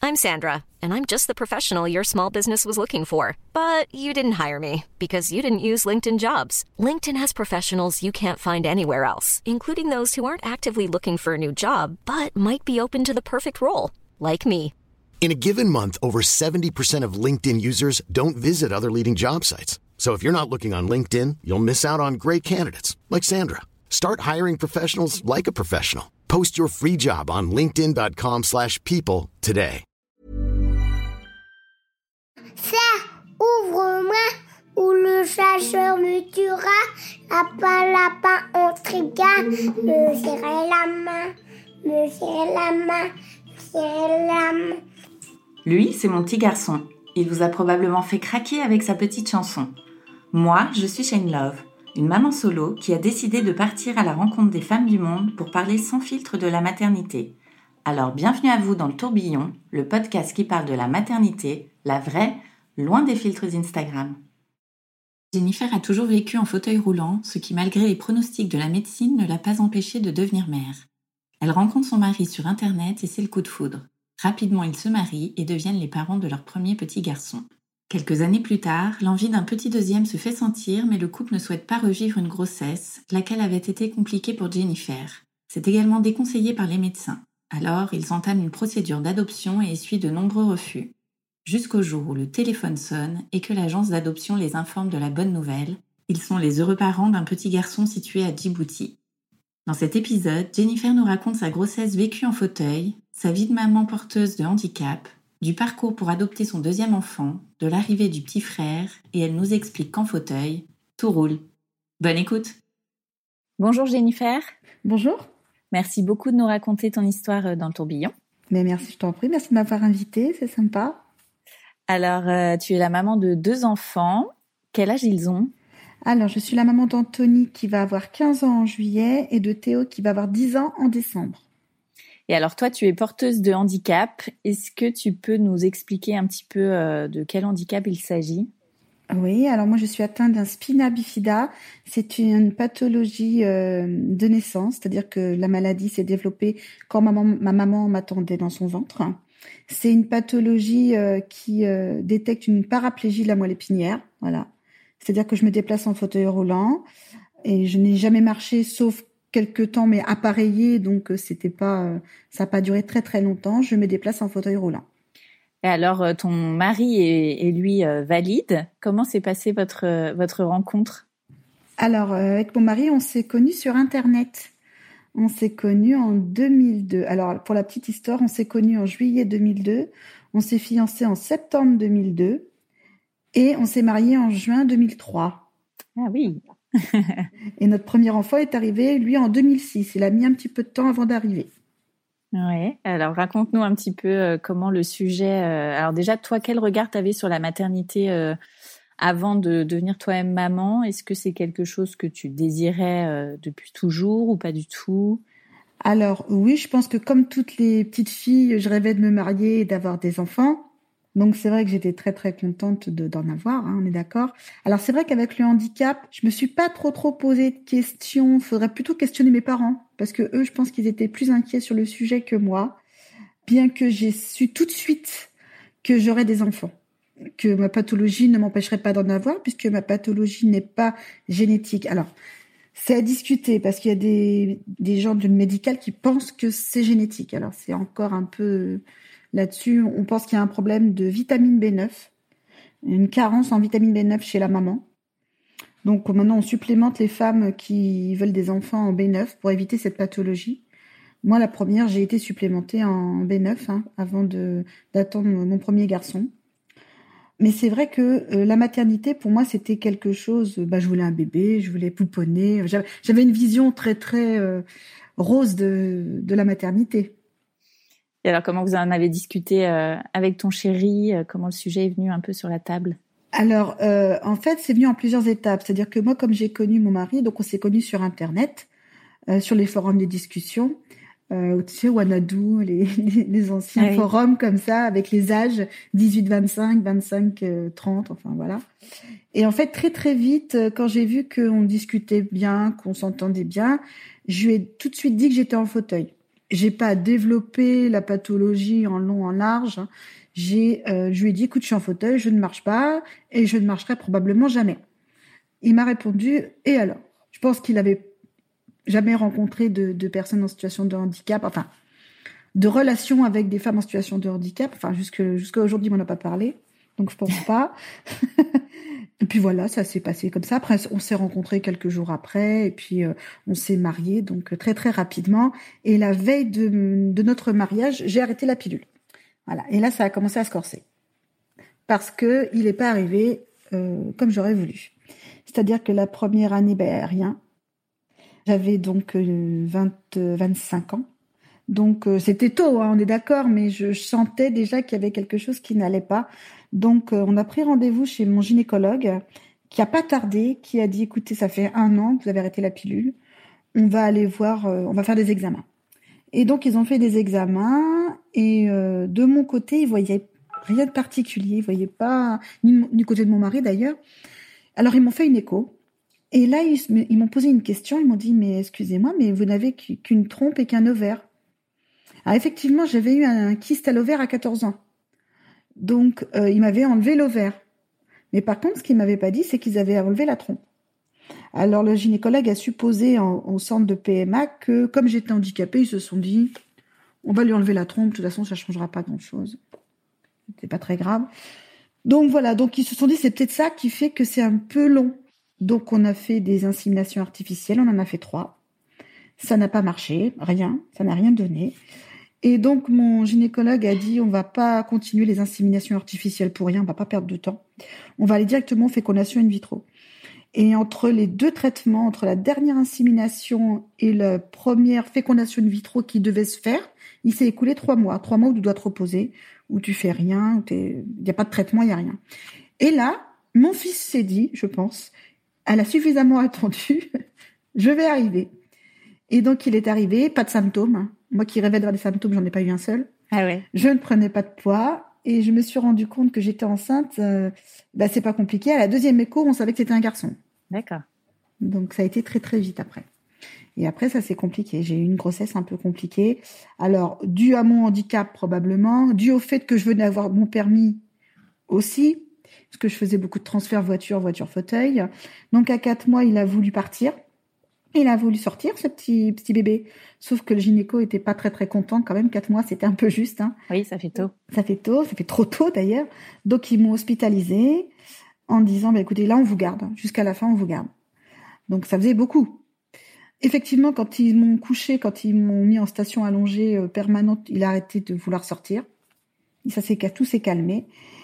I'm Sandra, and I'm just the professional your small business was looking for. But you didn't hire me because you didn't use LinkedIn Jobs. LinkedIn has professionals you can't find anywhere else, including those who aren't actively looking for a new job, but might be open to the perfect role, like me. In a given month, over 70% of LinkedIn users don't visit other leading job sites. So if you're not looking on LinkedIn, you'll miss out on great candidates like Sandra. Start hiring professionals like a professional. Post your free job on linkedin.com/people today. Ça, ouvre-moi, ou le chasseur me tuera. Lapin, on triga. Me serrer la main, me serrer la main, me serrer la main. Lui, c'est mon petit garçon. Il vous a probablement fait craquer avec sa petite chanson. Moi, je suis Shane Love, une maman solo qui a décidé de partir à la rencontre des femmes du monde pour parler sans filtre de la maternité. Alors bienvenue à vous dans le Tourbillon, le podcast qui parle de la maternité, la vraie, loin des filtres Instagram. Jennifer a toujours vécu en fauteuil roulant, ce qui malgré les pronostics de la médecine ne l'a pas empêchée de devenir mère. Elle rencontre son mari sur internet et c'est le coup de foudre. Rapidement, ils se marient et deviennent les parents de leur premier petit garçon. Quelques années plus tard, l'envie d'un petit deuxième se fait sentir, mais le couple ne souhaite pas revivre une grossesse, laquelle avait été compliquée pour Jennifer. C'est également déconseillé par les médecins. Alors, ils entament une procédure d'adoption et essuient de nombreux refus. Jusqu'au jour où le téléphone sonne et que l'agence d'adoption les informe de la bonne nouvelle. Ils sont les heureux parents d'un petit garçon situé à Djibouti. Dans cet épisode, Jennifer nous raconte sa grossesse vécue en fauteuil, sa vie de maman porteuse de handicap, du parcours pour adopter son deuxième enfant, de l'arrivée du petit frère, et elle nous explique qu'en fauteuil, tout roule. Bonne écoute. Bonjour Jennifer. Bonjour. Merci beaucoup de nous raconter ton histoire dans le tourbillon. Mais merci, je t'en prie. Merci de m'avoir invitée, c'est sympa. Alors, tu es la maman de 2 enfants. Quel âge ils ont ? Alors, je suis la maman d'Anthony qui va avoir 15 ans en juillet et de Théo qui va avoir 10 ans en décembre. Et alors, toi, tu es porteuse de handicap. Est-ce que tu peux nous expliquer un petit peu de quel handicap il s'agit ? Oui, alors moi, je suis atteinte d'un spina bifida. C'est une pathologie de naissance, c'est-à-dire que la maladie s'est développée quand ma maman m'attendait dans son ventre. C'est une pathologie qui détecte une paraplégie de la moelle épinière, voilà. C'est-à-dire que je me déplace en fauteuil roulant et je n'ai jamais marché sauf quelques temps, mais appareillé, donc c'était pas, ça n'a pas duré très très longtemps. Je me déplace en fauteuil roulant. Et alors, ton mari est lui valide. Comment s'est passée votre rencontre ? Alors, avec mon mari, on s'est connus sur Internet. On s'est connus en 2002. Alors, pour la petite histoire, on s'est connus en juillet 2002. On s'est fiancés en septembre 2002. Et on s'est mariés en juin 2003. Ah oui. Et notre premier enfant est arrivé, lui, en 2006. Il a mis un petit peu de temps avant d'arriver. Oui. Alors, raconte-nous un petit peu comment le sujet... Alors déjà, toi, quel regard tu avais sur la maternité avant de devenir toi-même maman ? Est-ce que c'est quelque chose que tu désirais depuis toujours ou pas du tout ? Alors, oui, je pense que comme toutes les petites filles, je rêvais de me marier et d'avoir des enfants. Donc, c'est vrai que j'étais très, très contente d'en avoir, hein, on est d'accord. Alors, c'est vrai qu'avec le handicap, je me suis pas trop posé de questions. Faudrait plutôt questionner mes parents parce que eux, je pense qu'ils étaient plus inquiets sur le sujet que moi, bien que j'ai su tout de suite que j'aurais des enfants, que ma pathologie ne m'empêcherait pas d'en avoir puisque ma pathologie n'est pas génétique. Alors, c'est à discuter parce qu'il y a des gens du médical qui pensent que c'est génétique. Alors, c'est encore un peu... Là-dessus, on pense qu'il y a un problème de vitamine B9, une carence en vitamine B9 chez la maman. Donc maintenant, on supplémente les femmes qui veulent des enfants en B9 pour éviter cette pathologie. Moi, la première, j'ai été supplémentée en B9 avant d'attendre mon premier garçon. Mais c'est vrai que la maternité, pour moi, c'était quelque chose... je voulais un bébé, je voulais pouponner. J'avais une vision très, très rose de la maternité. Et alors, comment vous en avez discuté avec ton chéri ? Comment le sujet est venu un peu sur la table ? Alors, en fait, c'est venu en plusieurs étapes. C'est-à-dire que moi, comme j'ai connu mon mari, donc on s'est connus sur Internet, sur les forums de discussion, tu sais, Wanadoo, les anciens forums comme ça, avec les âges 18-25, 25-30, enfin voilà. Et en fait, très très vite, quand j'ai vu qu'on discutait bien, qu'on s'entendait bien, je lui ai tout de suite dit que j'étais en fauteuil. j'ai pas développé la pathologie en long, en large. Je lui ai dit, écoute, je suis en fauteuil, je ne marche pas et je ne marcherai probablement jamais. Il m'a répondu, et alors? Je pense qu'il avait jamais rencontré de personnes en situation de handicap, enfin, de relations avec des femmes en situation de handicap. Enfin, jusqu'à aujourd'hui, il m'en a pas parlé. Donc, je pense pas. Et puis voilà, ça s'est passé comme ça. Après, on s'est rencontrés quelques jours après, et puis on s'est mariés, donc très très rapidement. Et la veille de notre mariage, j'ai arrêté la pilule. Voilà. Et là, ça a commencé à se corser. Parce que il n'est pas arrivé comme j'aurais voulu. C'est-à-dire que la première année, rien. J'avais donc 25 ans. Donc c'était tôt, hein, on est d'accord, mais je sentais déjà qu'il y avait quelque chose qui n'allait pas. Donc on a pris rendez-vous chez mon gynécologue, qui a pas tardé, qui a dit, écoutez, ça fait 1 an que vous avez arrêté la pilule, on va aller voir, on va faire des examens. Et donc ils ont fait des examens, et de mon côté, ils voyaient rien de particulier, ils voyaient pas, ni du côté de mon mari d'ailleurs. Alors ils m'ont fait une écho. Et là, ils m'ont posé une question, ils m'ont dit, mais excusez-moi, mais vous n'avez qu'une trompe et qu'un ovaire. Alors effectivement, j'avais eu un kyste à l'ovaire à 14 ans. Donc, ils m'avaient enlevé l'ovaire. Mais par contre, ce qu'ils m'avaient pas dit, c'est qu'ils avaient enlevé la trompe. Alors, le gynécologue a supposé au centre de PMA que, comme j'étais handicapée, ils se sont dit, on va lui enlever la trompe, de toute façon, ça changera pas grand-chose. C'est pas très grave. Donc voilà, donc ils se sont dit, c'est peut-être ça qui fait que c'est un peu long. Donc, on a fait des inséminations artificielles, on en a fait 3. Ça n'a pas marché, rien, ça n'a rien donné. Et donc, mon gynécologue a dit, on va pas continuer les inséminations artificielles pour rien, on va pas perdre de temps. On va aller directement aux fécondations in vitro. Et entre les 2 traitements, entre la dernière insémination et la première fécondation in vitro qui devait se faire, il s'est écoulé 3 mois. 3 mois où tu dois te reposer, où tu fais rien, il n'y a pas de traitement, il n'y a rien. Et là, mon fils s'est dit, je pense, elle a suffisamment attendu, je vais arriver. Et donc, il est arrivé, pas de symptômes. Moi qui rêvais d'avoir des symptômes, j'en ai pas eu un seul. Ah ouais. Je ne prenais pas de poids et je me suis rendu compte que j'étais enceinte. C'est pas compliqué. À la 2e écho, on savait que c'était un garçon. D'accord. Donc, ça a été très, très vite après. Et après, ça, c'est compliqué. J'ai eu une grossesse un peu compliquée. Alors, dû à mon handicap, probablement. Dû au fait que je venais avoir mon permis aussi. Parce que je faisais beaucoup de transferts voiture-fauteuil. Donc, à 4 mois, il a voulu partir. Il a voulu sortir, ce petit bébé. Sauf que le gynéco était pas très, très content quand même. 4 mois, c'était un peu juste. Hein. Oui, ça fait tôt. Ça fait trop tôt d'ailleurs. Donc, ils m'ont hospitalisée en disant, écoutez, là, on vous garde. Jusqu'à la fin, on vous garde. Donc, ça faisait beaucoup. Effectivement, quand ils m'ont couché, quand ils m'ont mis en station allongée permanente, il a arrêté de vouloir sortir. Tout s'est calmé.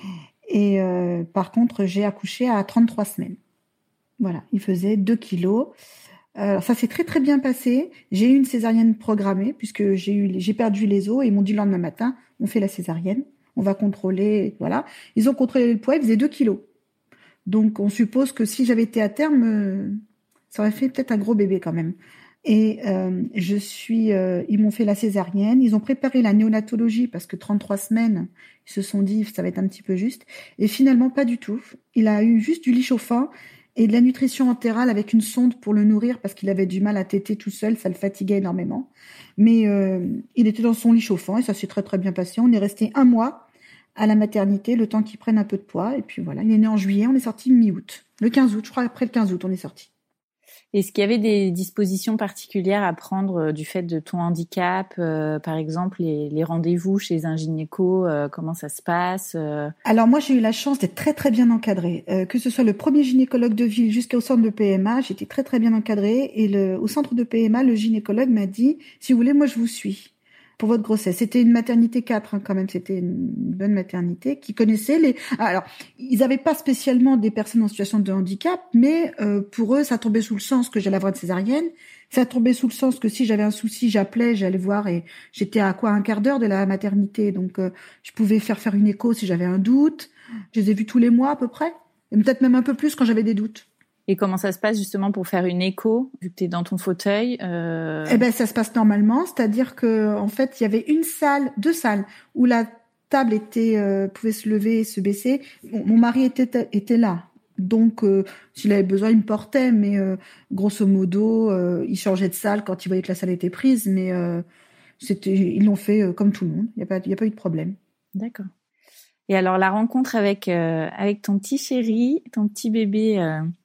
Et par contre, j'ai accouché à 33 semaines. Voilà, il faisait 2 kilos. Alors ça s'est très très bien passé. J'ai eu une césarienne programmée puisque j'ai perdu les os et ils m'ont dit le lendemain matin, on fait la césarienne, on va contrôler, voilà. Ils ont contrôlé le poids, il faisait 2 kilos. Donc on suppose que si j'avais été à terme, ça aurait fait peut-être un gros bébé quand même. Et ils m'ont fait la césarienne, ils ont préparé la néonatologie parce que 33 semaines, ils se sont dit ça va être un petit peu juste. Et finalement pas du tout. Il a eu juste du lit chauffant et de la nutrition entérale avec une sonde pour le nourrir parce qu'il avait du mal à téter tout seul, ça le fatiguait énormément. Mais il était dans son lit chauffant et ça s'est très très bien passé. On est resté 1 mois à la maternité, le temps qu'il prenne un peu de poids. Et puis voilà, il est né en juillet, on est sorti mi-août. Le 15 août, je crois, après le 15 août, on est sorti. Est-ce qu'il y avait des dispositions particulières à prendre du fait de ton handicap, par exemple les rendez-vous chez un gynéco, comment ça se passe Alors moi j'ai eu la chance d'être très très bien encadrée, que ce soit le premier gynécologue de ville jusqu'au centre de PMA, j'étais très très bien encadrée et au centre de PMA le gynécologue m'a dit si vous voulez moi je vous suis pour votre grossesse. C'était une maternité 4 quand même, c'était une bonne maternité qui connaissait Alors, ils n'avaient pas spécialement des personnes en situation de handicap, mais pour eux, ça tombait sous le sens que j'allais avoir une césarienne. Ça tombait sous le sens que si j'avais un souci, j'allais voir et j'étais à un quart d'heure de la maternité. Donc, je pouvais faire une écho si j'avais un doute. Je les ai vus tous les mois à peu près, et peut-être même un peu plus quand j'avais des doutes. Et comment ça se passe justement pour faire une écho, vu que tu es dans ton fauteuil Ça se passe normalement, c'est-à-dire que en fait, il y avait 2 salles où la table pouvait se lever et se baisser. Mon mari était là. Donc s'il avait besoin, il me portait, mais grosso modo, il changeait de salle quand il voyait que la salle était prise, mais Ils l'ont fait comme tout le monde. Il y a pas eu de problème. D'accord. Et alors, la rencontre avec ton petit chéri, ton petit bébé...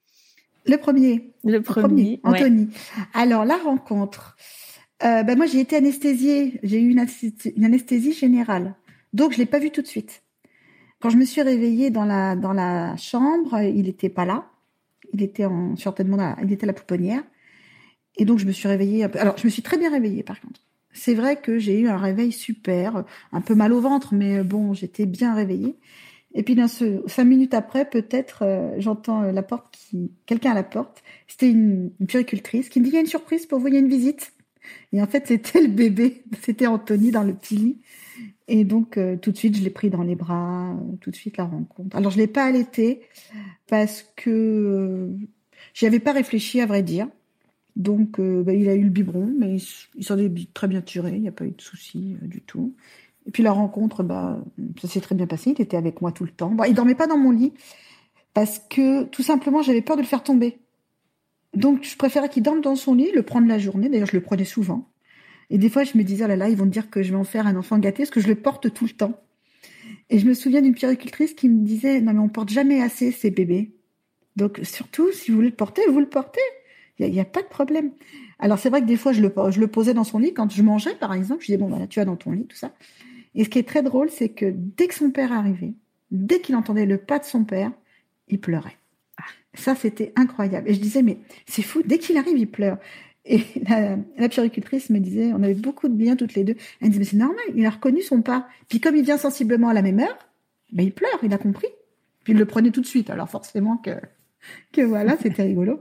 Le premier, ouais. Anthony. Alors, la rencontre... moi, j'ai été anesthésiée. J'ai eu une anesthésie générale. Donc, je l'ai pas vu tout de suite. Quand je me suis réveillée dans la chambre, il était pas là. Il était il était à la pouponnière. Et donc, je me suis réveillée un peu. Alors, je me suis très bien réveillée, par contre. C'est vrai que j'ai eu un réveil super, un peu mal au ventre, mais bon, j'étais bien réveillée. Et puis, 5 minutes après, peut-être, j'entends quelqu'un à la porte. C'était une puéricultrice qui me dit, il y a une surprise pour vous, il y a une visite. Et en fait, c'était le bébé. C'était Anthony dans le petit lit. Et donc, tout de suite, je l'ai pris dans les bras, tout de suite, la rencontre. Alors, je l'ai pas allaité parce que j'y avais pas réfléchi, à vrai dire. Donc, il a eu le biberon, mais il s'en est très bien tiré. Il n'y a pas eu de souci du tout. Et puis, la rencontre, ça s'est très bien passé. Il était avec moi tout le temps. Bon, il dormait pas dans mon lit parce que, tout simplement, j'avais peur de le faire tomber. Donc, je préférais qu'il dorme dans son lit, le prendre la journée. D'ailleurs, je le prenais souvent. Et des fois, je me disais, oh là là, ils vont me dire que je vais en faire un enfant gâté parce que je le porte tout le temps. Et je me souviens d'une puéricultrice qui me disait, non, mais on porte jamais assez ces bébés. Donc, surtout, si vous voulez le porter, vous le portez. Il y a pas de problème. Alors, c'est vrai que des fois, je le posais dans son lit quand je mangeais, par exemple. Je disais, bon, voilà, tu vas dans ton lit, tout ça. Et ce qui est très drôle, c'est que dès que son père arrivait, dès qu'il entendait le pas de son père, il pleurait. Ça, c'était incroyable. Et je disais, mais c'est fou, dès qu'il arrive, il pleure. Et la puéricultrice me disait, on avait beaucoup de liens toutes les deux. Elle me disait, mais c'est normal, il a reconnu son pas. Puis comme il vient sensiblement à la même heure, il pleure, il a compris. Puis il le prenait tout de suite. Alors forcément que voilà, c'était rigolo.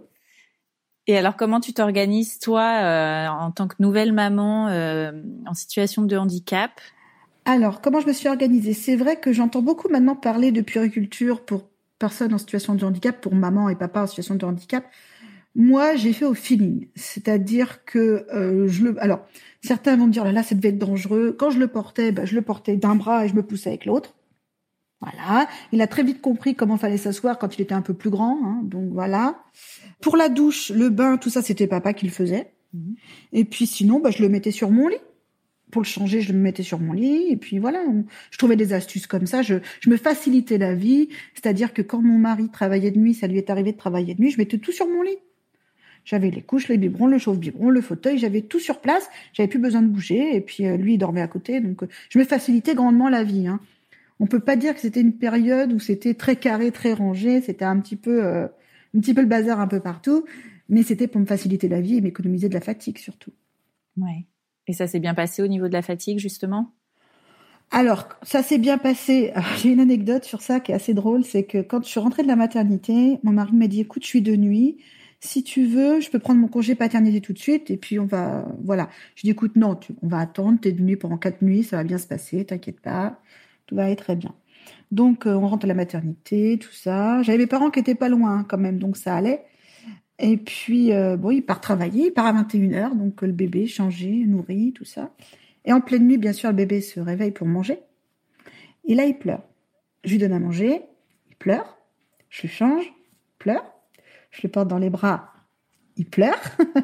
Et alors, comment tu t'organises, toi, en tant que nouvelle maman en situation de handicap ? Alors, comment je me suis organisée ? C'est vrai que j'entends beaucoup maintenant parler de puériculture pour personnes en situation de handicap, pour maman et papa en situation de handicap. Moi, j'ai fait au feeling. C'est-à-dire que alors, certains vont me dire, là, ça devait être dangereux. Quand je le portais d'un bras et je me poussais avec l'autre. Voilà. Il a très vite compris comment fallait s'asseoir quand il était un peu plus grand. Hein. Donc, voilà. Pour la douche, le bain, tout ça, c'était papa qui le faisait. Et puis, sinon, je le mettais sur mon lit. Pour le changer, je le mettais sur mon lit. Et puis, voilà. Je trouvais des astuces comme ça. Je me facilitais la vie. C'est-à-dire que quand mon mari travaillait de nuit, ça lui est arrivé de travailler de nuit, je mettais tout sur mon lit. J'avais les couches, les biberons, le chauffe-biberon, le fauteuil, j'avais tout sur place. J'avais plus besoin de bouger. Et puis, lui, il dormait à côté. Donc, je me facilitais grandement la vie. Hein. On peut pas dire que c'était une période où c'était très carré, très rangé. C'était un petit peu le bazar un peu partout. Mais c'était pour me faciliter la vie et m'économiser de la fatigue, surtout. Ouais. Et ça s'est bien passé au niveau de la fatigue, justement ? Alors, ça s'est bien passé. J'ai une anecdote sur ça qui est assez drôle. C'est que quand je suis rentrée de la maternité, mon mari m'a dit, écoute, je suis de nuit. Si tu veux, je peux prendre mon congé paternité tout de suite. Et puis, voilà. Je dis, écoute, non, on va attendre. T'es de nuit pendant 4 nuits. Ça va bien se passer. T'inquiète pas. Tout va aller très bien. Donc, on rentre à la maternité, tout ça. J'avais mes parents qui étaient pas loin, quand même. Donc, ça allait. Et puis, il part travailler. Il part à 21h. Donc, le bébé changé, nourri, tout ça. Et en pleine nuit, bien sûr, le bébé se réveille pour manger. Et là, il pleure. Je lui donne à manger. Il pleure. Je le change. Il pleure. Je le porte dans les bras. Il pleure.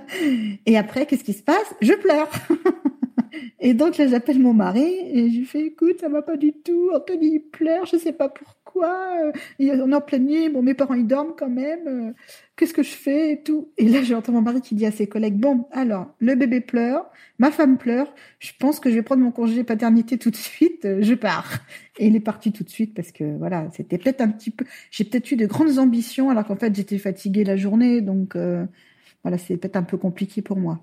Et après, qu'est-ce qui se passe ? Je pleure. Et donc, là, j'appelle mon mari et je lui fais, écoute, ça va pas du tout. Anthony, il pleure. Je sais pas pourquoi. On est en pleine nuit. Bon, mes parents, ils dorment quand même. Qu'est-ce que je fais et tout. Et là, j'entends mon mari qui dit à ses collègues, bon, alors, le bébé pleure. Ma femme pleure. Je pense que je vais prendre mon congé paternité tout de suite. Je pars. Et il est parti tout de suite parce que, voilà, c'était peut-être un petit peu... J'ai peut-être eu de grandes ambitions alors qu'en fait, j'étais fatiguée la journée. Donc, voilà, c'est peut-être un peu compliqué pour moi.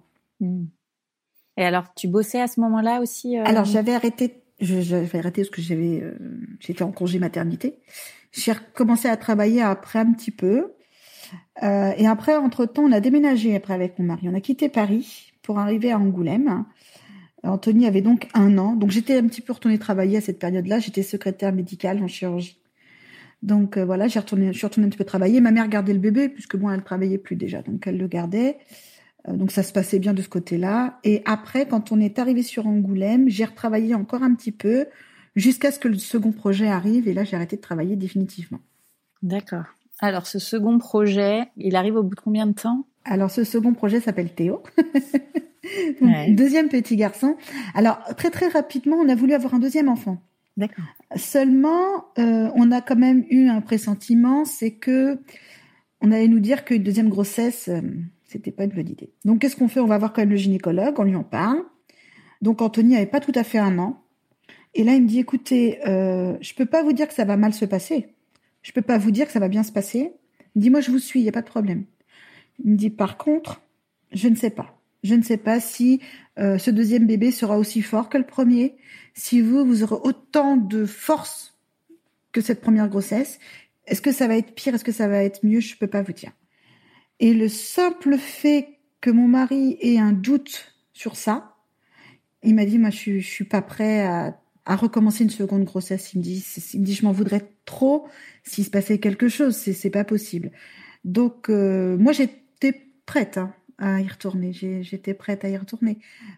Et alors, tu bossais à ce moment-là aussi Alors, j'avais arrêté parce que j'étais en congé maternité. J'ai recommencé à travailler après un petit peu. Et après, entre-temps, on a déménagé après avec mon mari. On a quitté Paris pour arriver à Angoulême. Anthony avait donc 1 an. Donc, j'étais un petit peu retournée travailler à cette période-là. J'étais secrétaire médicale en chirurgie. Donc, voilà, je suis retournée un petit peu travailler. Ma mère gardait le bébé puisque bon, elle travaillait plus déjà. Donc, elle le gardait. Donc, ça se passait bien de ce côté-là. Et après, quand on est arrivé sur Angoulême, j'ai retravaillé encore un petit peu jusqu'à ce que le second projet arrive. Et là, j'ai arrêté de travailler définitivement. D'accord. Alors, ce second projet, il arrive au bout de combien de temps ? Alors, ce second projet s'appelle Théo. Donc, deuxième petit garçon. Alors, très très rapidement, on a voulu avoir un deuxième enfant. D'accord. Seulement, on a quand même eu un pressentiment, c'est que on allait nous dire qu'une deuxième grossesse, c'était pas une bonne idée. Donc, qu'est-ce qu'on fait? On va voir quand même le gynécologue, on lui en parle. Donc, Anthony avait pas tout à fait 1 an. Et là, il me dit, écoutez, je peux pas vous dire que ça va mal se passer. Je peux pas vous dire que ça va bien se passer. Il me dit, moi, je vous suis, il y a pas de problème. Il me dit, par contre, je ne sais pas. Je ne sais pas si ce deuxième bébé sera aussi fort que le premier, si vous aurez autant de force que cette première grossesse. Est-ce que ça va être pire? Est-ce que ça va être mieux? Je peux pas vous dire. Et le simple fait que mon mari ait un doute sur ça, il m'a dit, moi, je suis pas prêt à recommencer une seconde grossesse. Il me dit, je m'en voudrais trop s'il se passait quelque chose. C'est pas possible. Donc, moi, j'étais prête, à y retourner. J'étais prête à y retourner.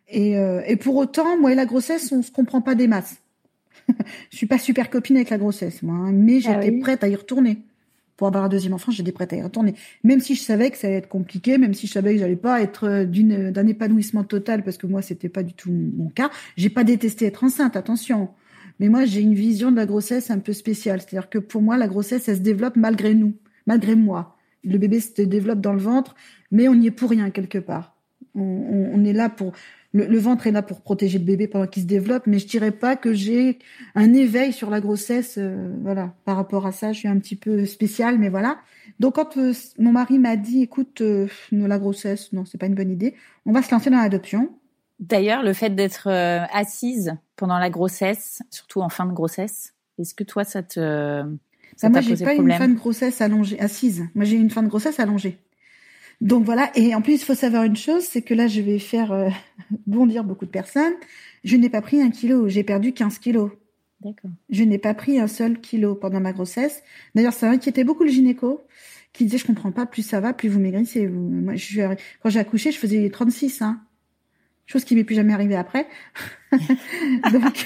Et pour autant, moi et la grossesse, on se comprend pas des masses. Je suis pas super copine avec la grossesse, moi, mais j'étais prête à y retourner. Pour avoir un deuxième enfant, j'étais prête à y retourner. Même si je savais que ça allait être compliqué, même si je savais que j'allais pas être d'un épanouissement total, parce que moi, c'était pas du tout mon cas. J'ai pas détesté être enceinte, attention. Mais moi, j'ai une vision de la grossesse un peu spéciale. C'est-à-dire que pour moi, la grossesse, elle se développe malgré nous, malgré moi. Le bébé se développe dans le ventre, mais on n'y est pour rien quelque part. On est là pour... Le ventre est là pour protéger le bébé pendant qu'il se développe, mais je dirais pas que j'ai un éveil sur la grossesse. Voilà, par rapport à ça, je suis un petit peu spéciale, mais voilà. Donc quand mon mari m'a dit, écoute, la grossesse, non, c'est pas une bonne idée. On va se lancer dans l'adoption. D'ailleurs, le fait d'être assise pendant la grossesse, surtout en fin de grossesse, est-ce que toi, ça t'a posé moi, problème? j'ai pas une fin de grossesse allongée, assise. Moi, j'ai une fin de grossesse allongée. Donc voilà, et en plus, il faut savoir une chose, c'est que là, je vais faire bondir beaucoup de personnes. Je n'ai pas pris 1 kilo, j'ai perdu 15 kilos. D'accord. Je n'ai pas pris un seul kilo pendant ma grossesse. D'ailleurs, ça inquiétait beaucoup le gynéco, qui disait, je comprends pas, plus ça va, plus vous maigrissez. Moi, quand j'ai accouché, je faisais 36, chose qui m'est plus jamais arrivée après. Donc,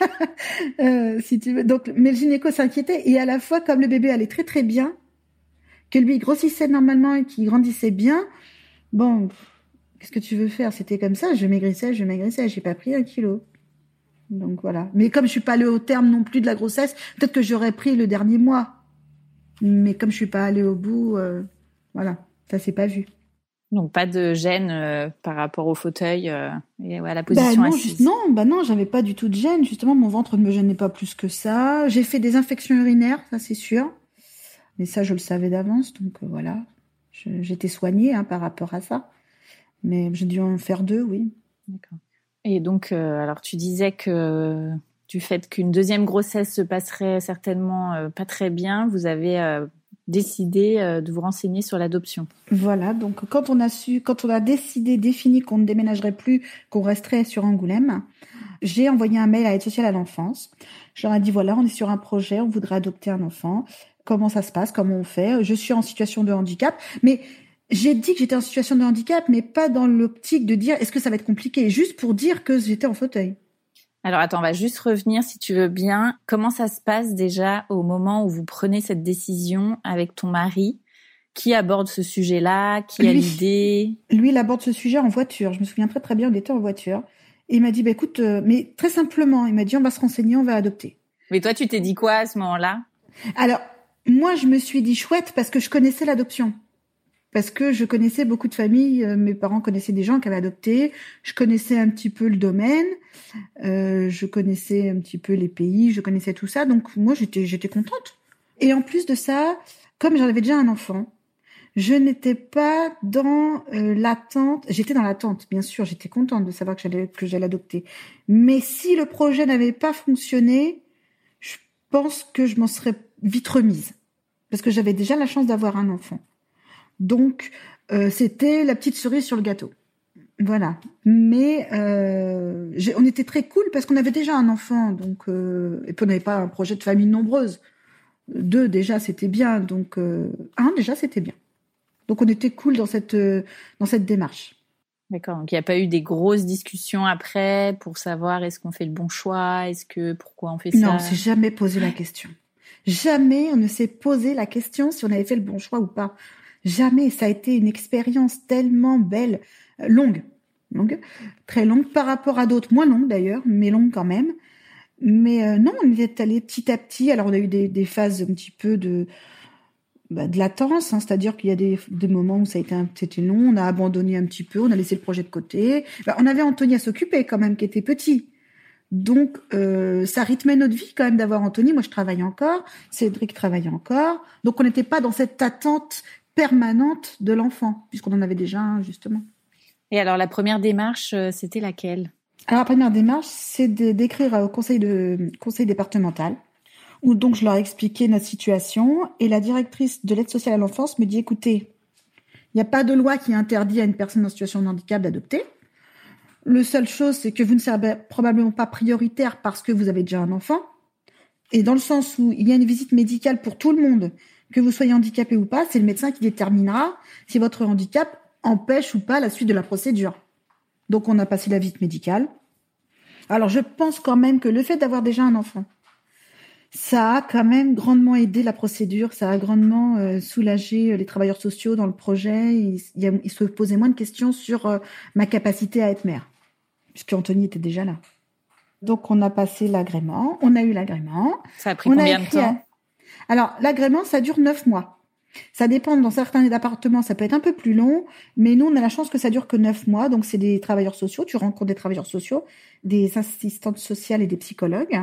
si tu veux. Donc, mais le gynéco s'inquiétait, et à la fois, comme le bébé allait très très bien, que lui grossissait normalement et qu'il grandissait bien, bon, qu'est-ce que tu veux faire? C'était comme ça, je maigrissais, j'ai pas pris 1 kilo. Donc voilà. Mais comme je suis pas allée au terme non plus de la grossesse, peut-être que j'aurais pris le dernier mois. Mais comme je suis pas allée au bout, voilà, ça s'est pas vu. Donc pas de gêne par rapport au fauteuil et à la position assise. Non, j'avais pas du tout de gêne. Justement, mon ventre ne me gênait pas plus que ça. J'ai fait des infections urinaires, ça c'est sûr. Mais ça, je le savais d'avance, donc voilà. J'étais soignée par rapport à ça. Mais j'ai dû en faire 2, oui. D'accord. Et donc, alors tu disais que du fait qu'une deuxième grossesse se passerait certainement pas très bien, vous avez décidé de vous renseigner sur l'adoption. Voilà, donc quand on a défini qu'on ne déménagerait plus, qu'on resterait sur Angoulême, j'ai envoyé un mail à l'aide sociale à l'enfance. Je leur ai dit, voilà, on est sur un projet, on voudrait adopter un enfant. Comment ça se passe, comment on fait? Je suis en situation de handicap, mais j'ai dit que j'étais en situation de handicap, mais pas dans l'optique de dire est-ce que ça va être compliqué, juste pour dire que j'étais en fauteuil. Alors attends, on va juste revenir si tu veux bien. Comment ça se passe déjà au moment où vous prenez cette décision avec ton mari? Qui aborde ce sujet-là? Qui a l'idée? Lui, il aborde ce sujet en voiture. Je me souviens très très bien, on était en voiture. Et il m'a dit, écoute, mais très simplement, il m'a dit, on va se renseigner, on va adopter. Mais toi, tu t'es dit quoi à ce moment-là? Alors, moi, je me suis dit chouette parce que je connaissais l'adoption. Parce que je connaissais beaucoup de familles, mes parents connaissaient des gens qui avaient adopté, je connaissais un petit peu le domaine, je connaissais un petit peu les pays, je connaissais tout ça, donc moi j'étais contente. Et en plus de ça, comme j'en avais déjà un enfant, je n'étais pas dans l'attente, j'étais dans l'attente, bien sûr, j'étais contente de savoir que j'allais adopter. Mais si le projet n'avait pas fonctionné, je pense que je m'en serais vite remise. Parce que j'avais déjà la chance d'avoir un enfant. Donc, c'était la petite cerise sur le gâteau. Voilà. Mais on était très cool parce qu'on avait déjà un enfant. Donc, et puis on n'avait pas un projet de famille nombreuse. 2, déjà, c'était bien. Donc, 1, déjà, c'était bien. Donc, on était cool dans cette démarche. D'accord. Donc, il n'y a pas eu des grosses discussions après pour savoir est-ce qu'on fait le bon choix, pourquoi on fait ça? Non, on s'est jamais posé la question. Jamais on ne s'est posé la question si on avait fait le bon choix ou pas. Jamais. Ça a été une expérience tellement belle, longue. longue, très longue, par rapport à d'autres, moins longue d'ailleurs, mais longue quand même. Mais non, on est allé petit à petit. Alors, on a eu des phases un petit peu de latence, hein, c'est-à-dire qu'il y a des moments où c'était long, on a abandonné un petit peu, on a laissé le projet de côté. On avait Anthony à s'occuper quand même, qui était petit. Donc, ça rythmait notre vie quand même d'avoir Anthony. Moi, je travaillais encore, Cédric travaillait encore. Donc, on n'était pas dans cette attente permanente de l'enfant, puisqu'on en avait déjà un, justement. Et alors, la première démarche, c'était laquelle ? Alors, la première démarche, c'est d'écrire au conseil départemental, où donc je leur ai expliqué notre situation, et la directrice de l'aide sociale à l'enfance me dit, écoutez, il n'y a pas de loi qui interdit à une personne en situation de handicap d'adopter. Le seule chose, c'est que vous ne serez probablement pas prioritaire parce que vous avez déjà un enfant, et dans le sens où il y a une visite médicale pour tout le monde, que vous soyez handicapé ou pas, c'est le médecin qui déterminera si votre handicap empêche ou pas la suite de la procédure. Donc, on a passé la visite médicale. Alors, je pense quand même que le fait d'avoir déjà un enfant, ça a quand même grandement aidé la procédure, ça a grandement soulagé les travailleurs sociaux dans le projet. Ils se posaient moins de questions sur ma capacité à être mère, puisque Anthony était déjà là. Donc, on a passé l'agrément, on a eu l'agrément. Ça a pris combien de temps ? Alors, l'agrément, ça dure 9 mois. Ça dépend, dans certains appartements, ça peut être un peu plus long, mais nous, on a la chance que ça dure que 9 mois. Donc, c'est des travailleurs sociaux, tu rencontres des travailleurs sociaux, des assistantes sociales et des psychologues,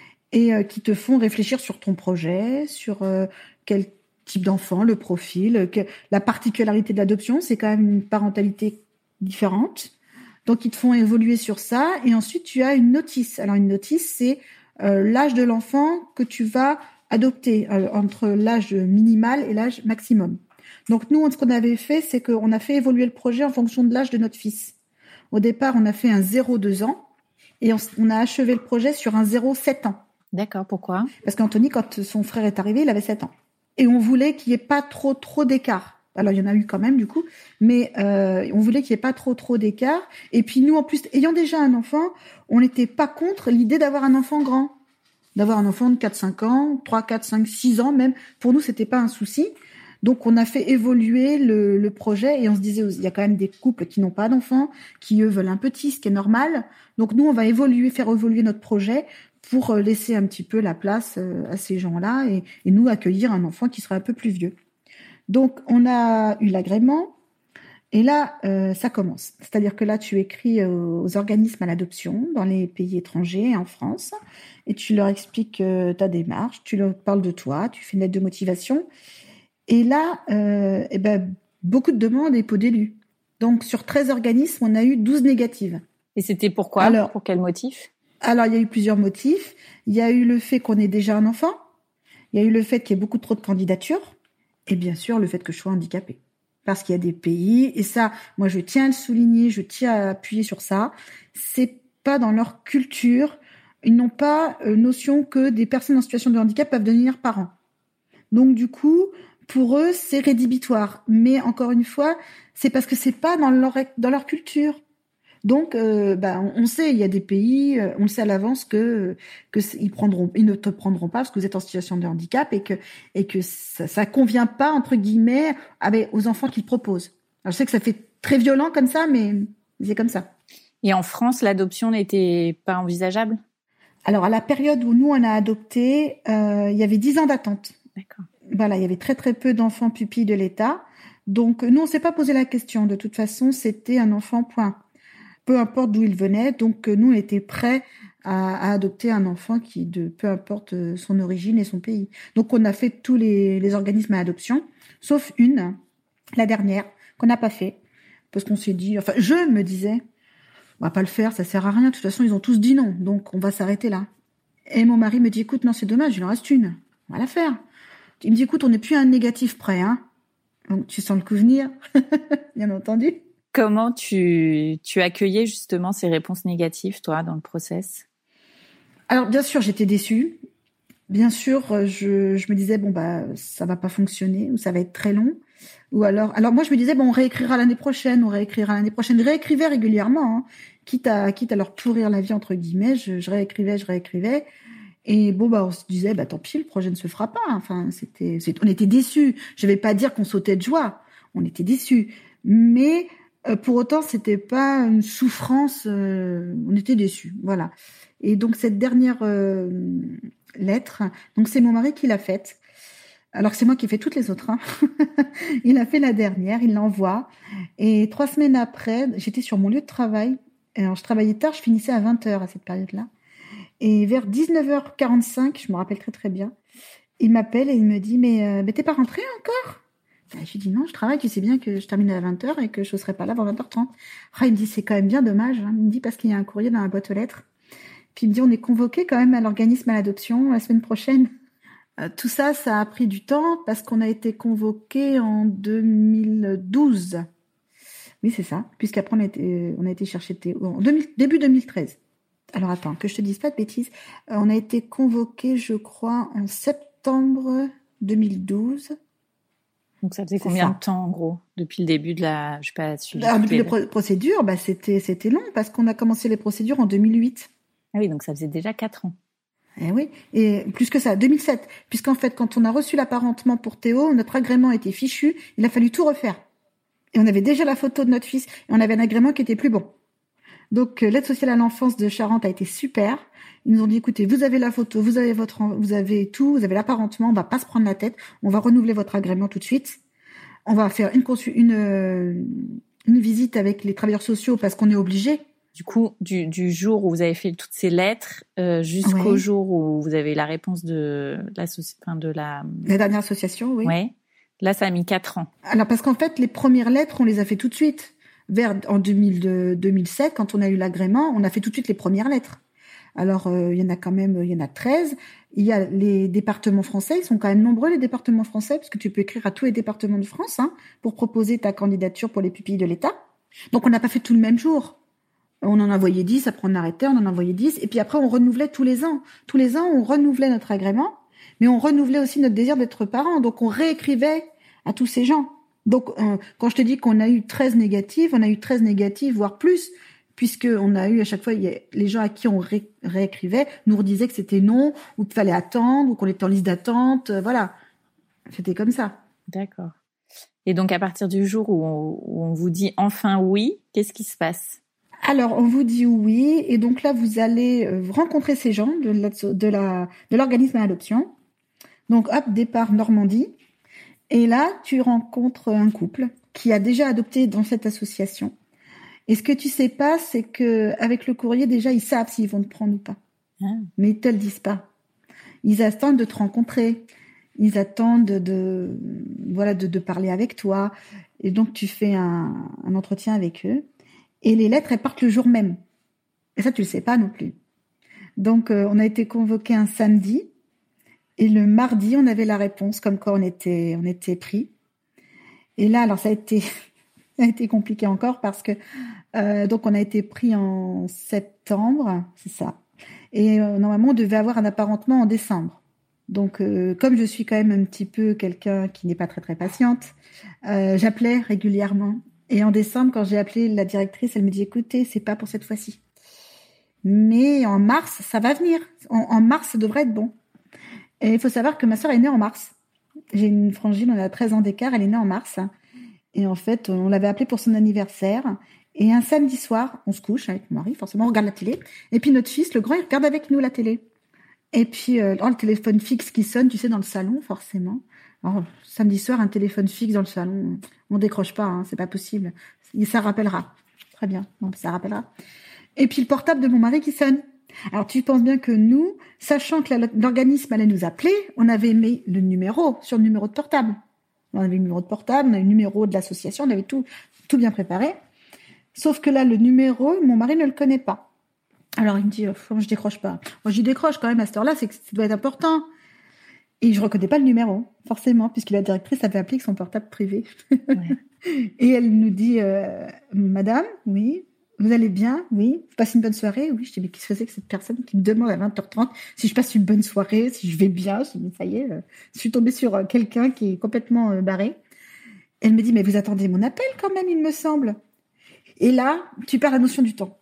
et qui te font réfléchir sur ton projet, sur quel type d'enfant, le profil, la particularité de l'adoption, c'est quand même une parentalité différente. Donc, ils te font évoluer sur ça, et ensuite, tu as une notice. Alors, une notice, c'est l'âge de l'enfant que tu vas adopté entre l'âge minimal et l'âge maximum. Donc nous, ce qu'on avait fait, c'est qu'on a fait évoluer le projet en fonction de l'âge de notre fils. Au départ, on a fait un 0-2 ans et on a achevé le projet sur un 0-7 ans. D'accord, pourquoi ? Parce qu'Anthony, quand son frère est arrivé, il avait 7 ans. Et on voulait qu'il n'y ait pas trop d'écart. Alors, il y en a eu quand même, du coup, mais on voulait qu'il n'y ait pas trop d'écart. Et puis nous, en plus, ayant déjà un enfant, on n'était pas contre l'idée d'avoir un enfant grand. D'avoir un enfant de 4-5 ans, 3, 4, 5, 6 ans même. Pour nous, c'était pas un souci. Donc, on a fait évoluer le projet et on se disait, il y a quand même des couples qui n'ont pas d'enfants, qui, eux, veulent un petit, ce qui est normal. Donc, nous, on va faire évoluer notre projet pour laisser un petit peu la place à ces gens-là et nous accueillir un enfant qui sera un peu plus vieux. Donc, on a eu l'agrément. Et là, ça commence. C'est-à-dire que là, tu écris aux organismes à l'adoption dans les pays étrangers et en France, et tu leur expliques ta démarche, tu leur parles de toi, tu fais une lettre de motivation. Et là, beaucoup de demandes et peu d'élus. Donc, sur 13 organismes, on a eu 12 négatives. Et c'était pourquoi ? Alors, pour quel motif ? Alors, il y a eu plusieurs motifs. Il y a eu le fait qu'on ait déjà un enfant. Il y a eu le fait qu'il y ait beaucoup trop de candidatures. Et bien sûr, le fait que je sois handicapée. Parce qu'il y a des pays, et ça, moi je tiens à le souligner, je tiens à appuyer sur ça, c'est pas dans leur culture, ils n'ont pas notion que des personnes en situation de handicap peuvent devenir parents. Donc du coup, pour eux, c'est rédhibitoire. Mais encore une fois, c'est parce que c'est pas dans leur culture. Donc, on sait, il y a des pays, on le sait à l'avance que ils ne te prendront pas parce que vous êtes en situation de handicap et que ça convient pas entre guillemets aux enfants qu'ils proposent. Alors, je sais que ça fait très violent comme ça, mais c'est comme ça. Et en France, l'adoption n'était pas envisageable ? Alors, à la période où nous on a adopté, il y avait 10 ans d'attente. D'accord. Voilà, il y avait très très peu d'enfants pupilles de l'État. Donc, nous on s'est pas posé la question. De toute façon, c'était un enfant point. Peu importe d'où il venait, donc nous, on était prêts à adopter un enfant peu importe son origine et son pays. Donc, on a fait tous les organismes à adoption, sauf une, la dernière, qu'on n'a pas fait, parce qu'on s'est dit, enfin, je me disais, on va pas le faire, ça sert à rien, de toute façon, ils ont tous dit non, donc on va s'arrêter là. Et mon mari me dit, écoute, non, c'est dommage, il en reste une, on va la faire. Il me dit, écoute, on n'est plus à un négatif près, hein. Donc, tu sens le coup venir, bien entendu. Comment tu accueillais justement ces réponses négatives, toi, dans le process ? Alors, bien sûr, j'étais déçue. Bien sûr, je me disais, ça va pas fonctionner, ou ça va être très long. Ou alors moi, je me disais, on réécrira l'année prochaine. Je réécrivais régulièrement, hein. Quitte à leur pourrir la vie, entre guillemets, je réécrivais. Et on se disait, tant pis, le projet ne se fera pas. Enfin, on était déçus. Je vais pas dire qu'on sautait de joie. On était déçus. Mais, Pour autant, c'était pas une souffrance. On était déçus, voilà. Et donc cette dernière lettre, donc c'est mon mari qui l'a faite. Alors que c'est moi qui ai fait toutes les autres. Hein. Il a fait la dernière, il l'envoie. Et 3 semaines après, j'étais sur mon lieu de travail. Alors je travaillais tard, je finissais à 20h à cette période-là. Et vers 19h45, je me rappelle très très bien, il m'appelle et il me dit « Mais t'es pas rentrée encore ?» Je lui dis « Non, je travaille, tu sais bien que je termine à 20h et que je ne serai pas là avant 20h30. » Il me dit « C'est quand même bien dommage. Hein. » Il me dit « Parce qu'il y a un courrier dans la boîte aux lettres. » Puis il me dit « On est convoqué quand même à l'organisme à l'adoption la semaine prochaine. » Tout ça, ça a pris du temps parce qu'on a été convoqué en 2012. Oui, c'est ça. Puisqu'après, on a été chercher Théo en début 2013. Alors attends, que je te dise pas de bêtises. On a été convoqué, je crois, en septembre 2012. Donc ça faisait combien de temps en gros depuis le début de la, je sais pas, depuis les procédures, c'était long parce qu'on a commencé les procédures en 2008. Ah oui, donc ça faisait déjà 4 ans. Eh oui, et plus que ça, 2007. Puisqu'en fait, quand on a reçu l'apparentement pour Théo, notre agrément était fichu, il a fallu tout refaire. Et on avait déjà la photo de notre fils, et on avait un agrément qui était plus bon. Donc, l'aide sociale à l'enfance de Charente a été super. Ils nous ont dit, écoutez, vous avez la photo, vous avez tout, vous avez l'apparentement, on va pas se prendre la tête, on va renouveler votre agrément tout de suite. On va faire une visite avec les travailleurs sociaux parce qu'on est obligé. Du coup, du jour où vous avez fait toutes ces lettres jusqu'au jour où vous avez la réponse de la dernière association, oui. Ouais. Là, ça a mis 4 ans. Alors, parce qu'en fait, les premières lettres, on les a fait tout de suite. En 2007, quand on a eu l'agrément, on a fait tout de suite les premières lettres. Alors, il y en a 13. Il y a les départements français, ils sont quand même nombreux, les départements français, parce que tu peux écrire à tous les départements de France pour proposer ta candidature pour les pupilles de l'État. Donc, on n'a pas fait tout le même jour. On en envoyait 10, après on arrêtait, on en envoyait 10, et puis après on renouvelait tous les ans. Tous les ans, on renouvelait notre agrément, mais on renouvelait aussi notre désir d'être parent. Donc, on réécrivait à tous ces gens. Donc, quand je te dis qu'on a eu 13 négatives, on a eu 13 négatives, voire plus, puisqu'on a eu à chaque fois, les gens à qui on réécrivait nous redisaient que c'était non, ou qu'il fallait attendre, ou qu'on était en liste d'attente, voilà. C'était comme ça. D'accord. Et donc, à partir du jour où on vous dit enfin oui, qu'est-ce qui se passe ? Alors, on vous dit oui, et donc là, vous allez rencontrer ces gens de l'organisme à l'adoption. Donc, hop, départ Normandie. Et là, tu rencontres un couple qui a déjà adopté dans cette association. Et ce que tu sais pas, c'est que avec le courrier, déjà, ils savent s'ils vont te prendre ou pas. Mais ils te le disent pas. Ils attendent de te rencontrer. Ils attendent de parler avec toi. Et donc, tu fais un entretien avec eux. Et les lettres, elles partent le jour même. Et ça, tu le sais pas non plus. Donc, on a été convoqués un samedi. Et le mardi, on avait la réponse, comme quoi on était pris. Et là, alors, ça a été compliqué encore parce que, donc, on a été pris en septembre, c'est ça. Et normalement, on devait avoir un apparentement en décembre. Donc, comme je suis quand même un petit peu quelqu'un qui n'est pas très, très patiente, j'appelais régulièrement. Et en décembre, quand j'ai appelé la directrice, elle me dit « Écoutez, c'est pas pour cette fois-ci. Mais en mars, ça va venir. En mars, ça devrait être bon. » Et il faut savoir que ma sœur est née en mars. J'ai une frangine, on a 13 ans d'écart, elle est née en mars. Et en fait, on l'avait appelée pour son anniversaire. Et un samedi soir, on se couche avec mon mari, forcément, on regarde la télé. Et puis notre fils, le grand, il regarde avec nous la télé. Et puis, le téléphone fixe qui sonne, tu sais, dans le salon, forcément. Alors, samedi soir, un téléphone fixe dans le salon, on décroche pas, c'est pas possible. Ça rappellera. Très bien, donc ça rappellera. Et puis le portable de mon mari qui sonne. Alors tu penses bien que nous, sachant que l'organisme allait nous appeler, on avait mis le numéro sur le numéro de portable. On avait le numéro de portable, on avait le numéro de l'association, on avait tout bien préparé. Sauf que là, le numéro, mon mari ne le connaît pas. Alors il me dit, je décroche pas. Moi, j'y décroche quand même à cette heure-là, c'est que ça doit être important. Et je reconnais pas le numéro, forcément, puisque la directrice avait appelé avec son portable privé. Ouais. Et elle nous dit, Madame, oui, vous allez bien? Oui. Vous passez une bonne soirée? Oui. Je dis, mais qu'est-ce que c'est que cette personne qui me demande à 20h30 si je passe une bonne soirée, si je vais bien? Je dis, ça y est, je suis tombée sur quelqu'un qui est complètement barré. Elle me dit, mais vous attendez mon appel quand même, il me semble. Et là, tu perds la notion du temps.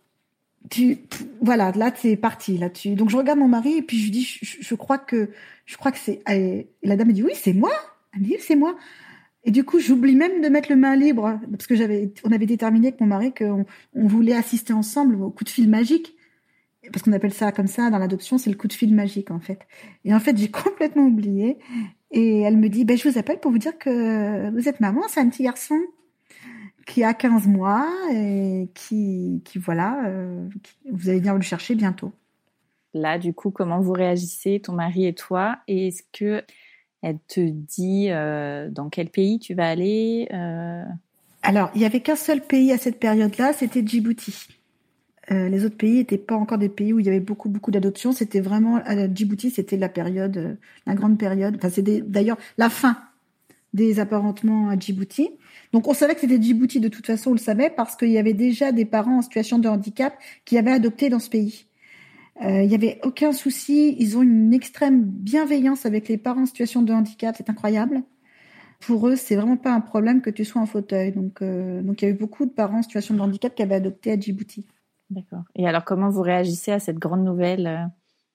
Voilà, là, c'est parti. Là, donc, je regarde mon mari et puis je lui dis, je crois que c'est. Et la dame me dit, oui, c'est moi. Elle me dit, c'est moi. Et du coup, j'oublie même de mettre le main libre, parce que on avait déterminé avec mon mari qu'on voulait assister ensemble au coup de fil magique. Parce qu'on appelle ça comme ça dans l'adoption, c'est le coup de fil magique en fait. Et en fait, j'ai complètement oublié. Et elle me dit, je vous appelle pour vous dire que vous êtes maman, c'est un petit garçon qui a 15 mois et qui voilà, vous allez venir le chercher bientôt. Là, du coup, comment vous réagissez, ton mari et toi? Et est-ce que elle te dit dans quel pays tu vas aller Alors, il y avait qu'un seul pays à cette période-là, c'était Djibouti. Les autres pays n'étaient pas encore des pays où il y avait beaucoup d'adoptions. C'était vraiment Djibouti, c'était la période, la grande période. Enfin, c'était d'ailleurs la fin des apparentements à Djibouti. Donc, on savait que c'était Djibouti de toute façon, on le savait parce qu'il y avait déjà des parents en situation de handicap qui avaient adopté dans ce pays. Il y avait aucun souci. Ils ont une extrême bienveillance avec les parents en situation de handicap. C'est incroyable. Pour eux, c'est vraiment pas un problème que tu sois en fauteuil. Donc, il y avait beaucoup de parents en situation de handicap qui avaient adopté à Djibouti. D'accord. Et alors, comment vous réagissez à cette grande nouvelle